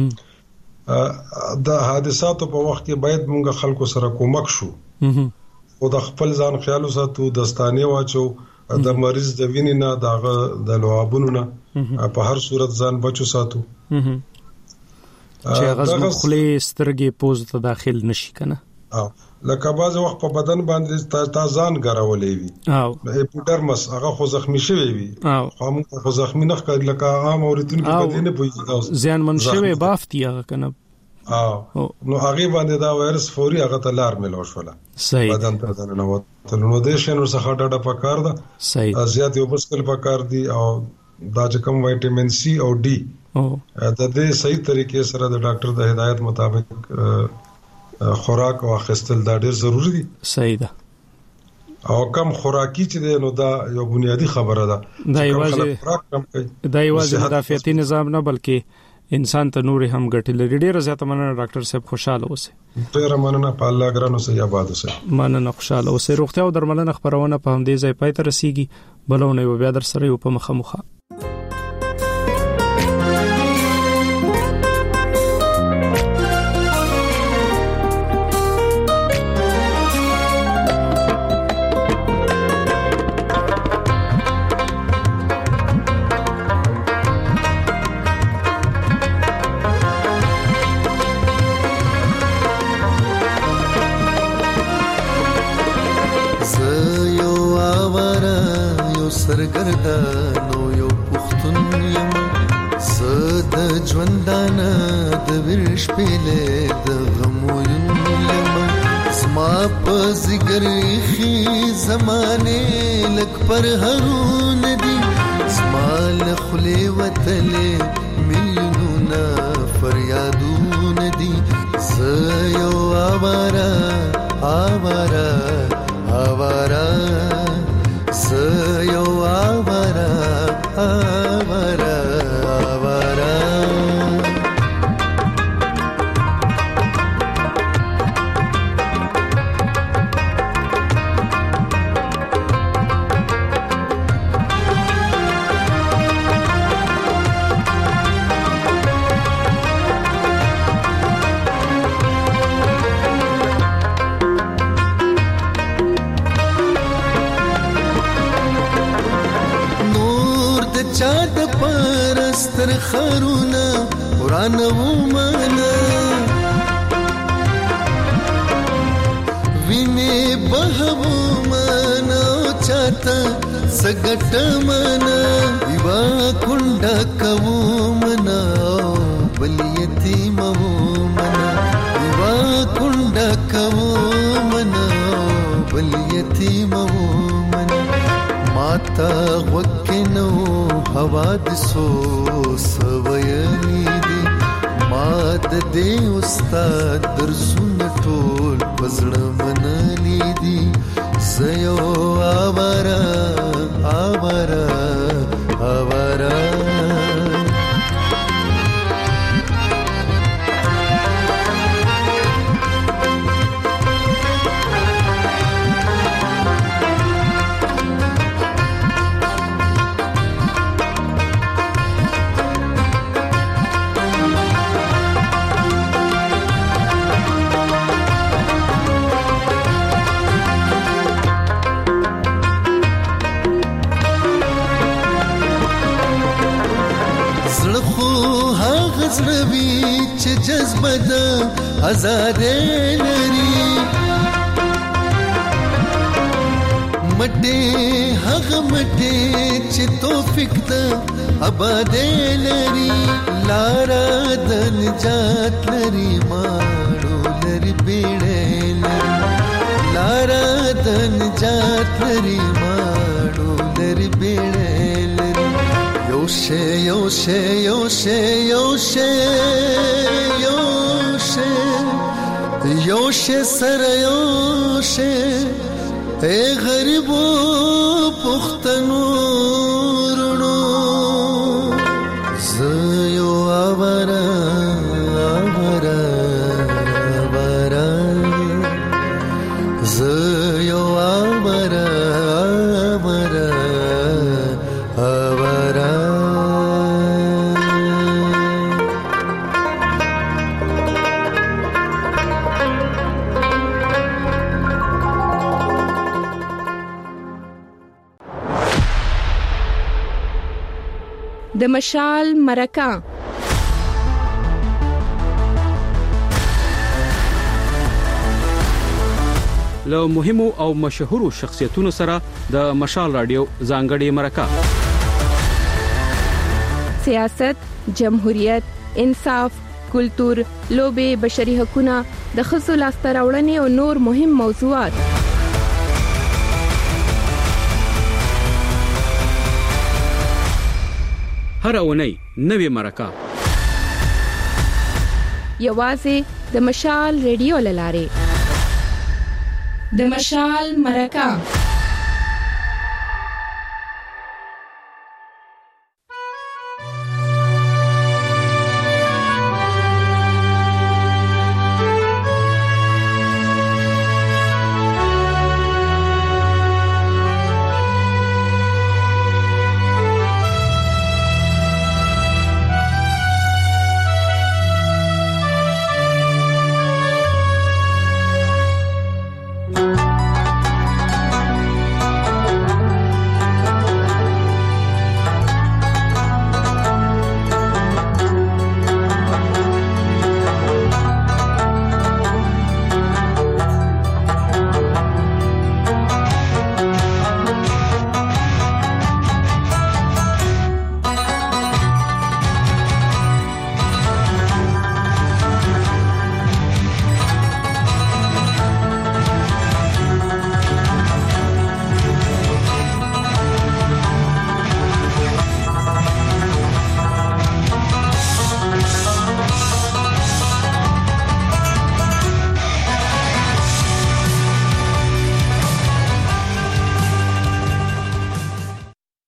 د حادثاتو په وخت کې باید موږ خلکو سره کومک شو او د خپل ځان خیال ساتو، دستانه واچو، د مریض د وینې نه د لوابونو نه په هر صورت ځان بچو ساتو چې هغه خولې سترګې پوز ته داخل نشي کنه. لکه باز وخت په بدن باندې تا ځان ګرولې وي، اپیډرمس هغه خو زخمی شوی وي، خو خو زخمی نه ښکاري لکه عام اوریدونکو په دې نه پوهیږي زیان منشوي بافتي هغه کنه. نو هغه باندې دا وایرس فوري هغه ته لار ملو شوله. صحیح. بدن ته نه وته نو د شنو څخه ډډه پکار ده. صحیح. زیات یو بسکل پکار دي او دا چې کوم وټامین سی او ډي د دې صحیح طریقې سره د ډاکټر د هدایت مطابق خوراک او اخیستل دا ډېر ضروری دي. صحیح ده. او کم خوراکي چې دی نو دا یو بنیادی خبره ده. دا یوازې مدافعتي نظام نه بلکې انسان ته نور هم ګټه لري. ډېر زیاته مننه ډاکټر صاحب، خوشاله اوسئ. ډېر مننه، په الله ګرانو سه آباد اوسئ. مننه، خوشاله اوسئ. روغتیا او درملنه خبرونه په همدې ځای پای ته رسیږي. بلونه بیا در سره یو په مخه سرګردانو یو پښتون یم، زه د ژوندانه د ورش پیلې د غمو یم، زما په ځګر خي زمانه لک پر هرون دي، زما له خولې وتلې میلیونونه فریادونه دي، زه یو آواره آواره آواره زه یو آواره آواره آواره. چا د پرستر خرونا قران و مانا ویني بهو مانا چاته سګټ مانا دیوا کونډه کو منا بل یتیم و منا دیوا کونډه کو منا ماتا وکنو حوادثو سویلی دی ماد دې استاد درسونه ټول پزړه منلی دي زيو آوارا آوارا آوارا زړوي چې جذبه د آزادې لري مټې هغه مټې چې توفیق د آبادې لري لارا د نجات لري ماړو لري بیړې لري لارا د نجات لري ماړو لري بیړې لري یوشه یوشه یوشه یوشه یوشه یوشه سر یوشه اے غریبو پختنو رونو زيو آوارا آوارا آوارا زيو آوارا آوارا آوارا د مشال مرکه له مهمو او مشهورو شخصیتونو سره د مشال رادیو ځانګړي مرکه سیاست، جمهوریت، انصاف، کلتور، لوبه، بشري حقوقونه، د ښځو لاسته راوړنې او نور مهم موضوعات هر اونۍ نوې مرکه یوازې د مشال ریډیو لاره د مشال مرکه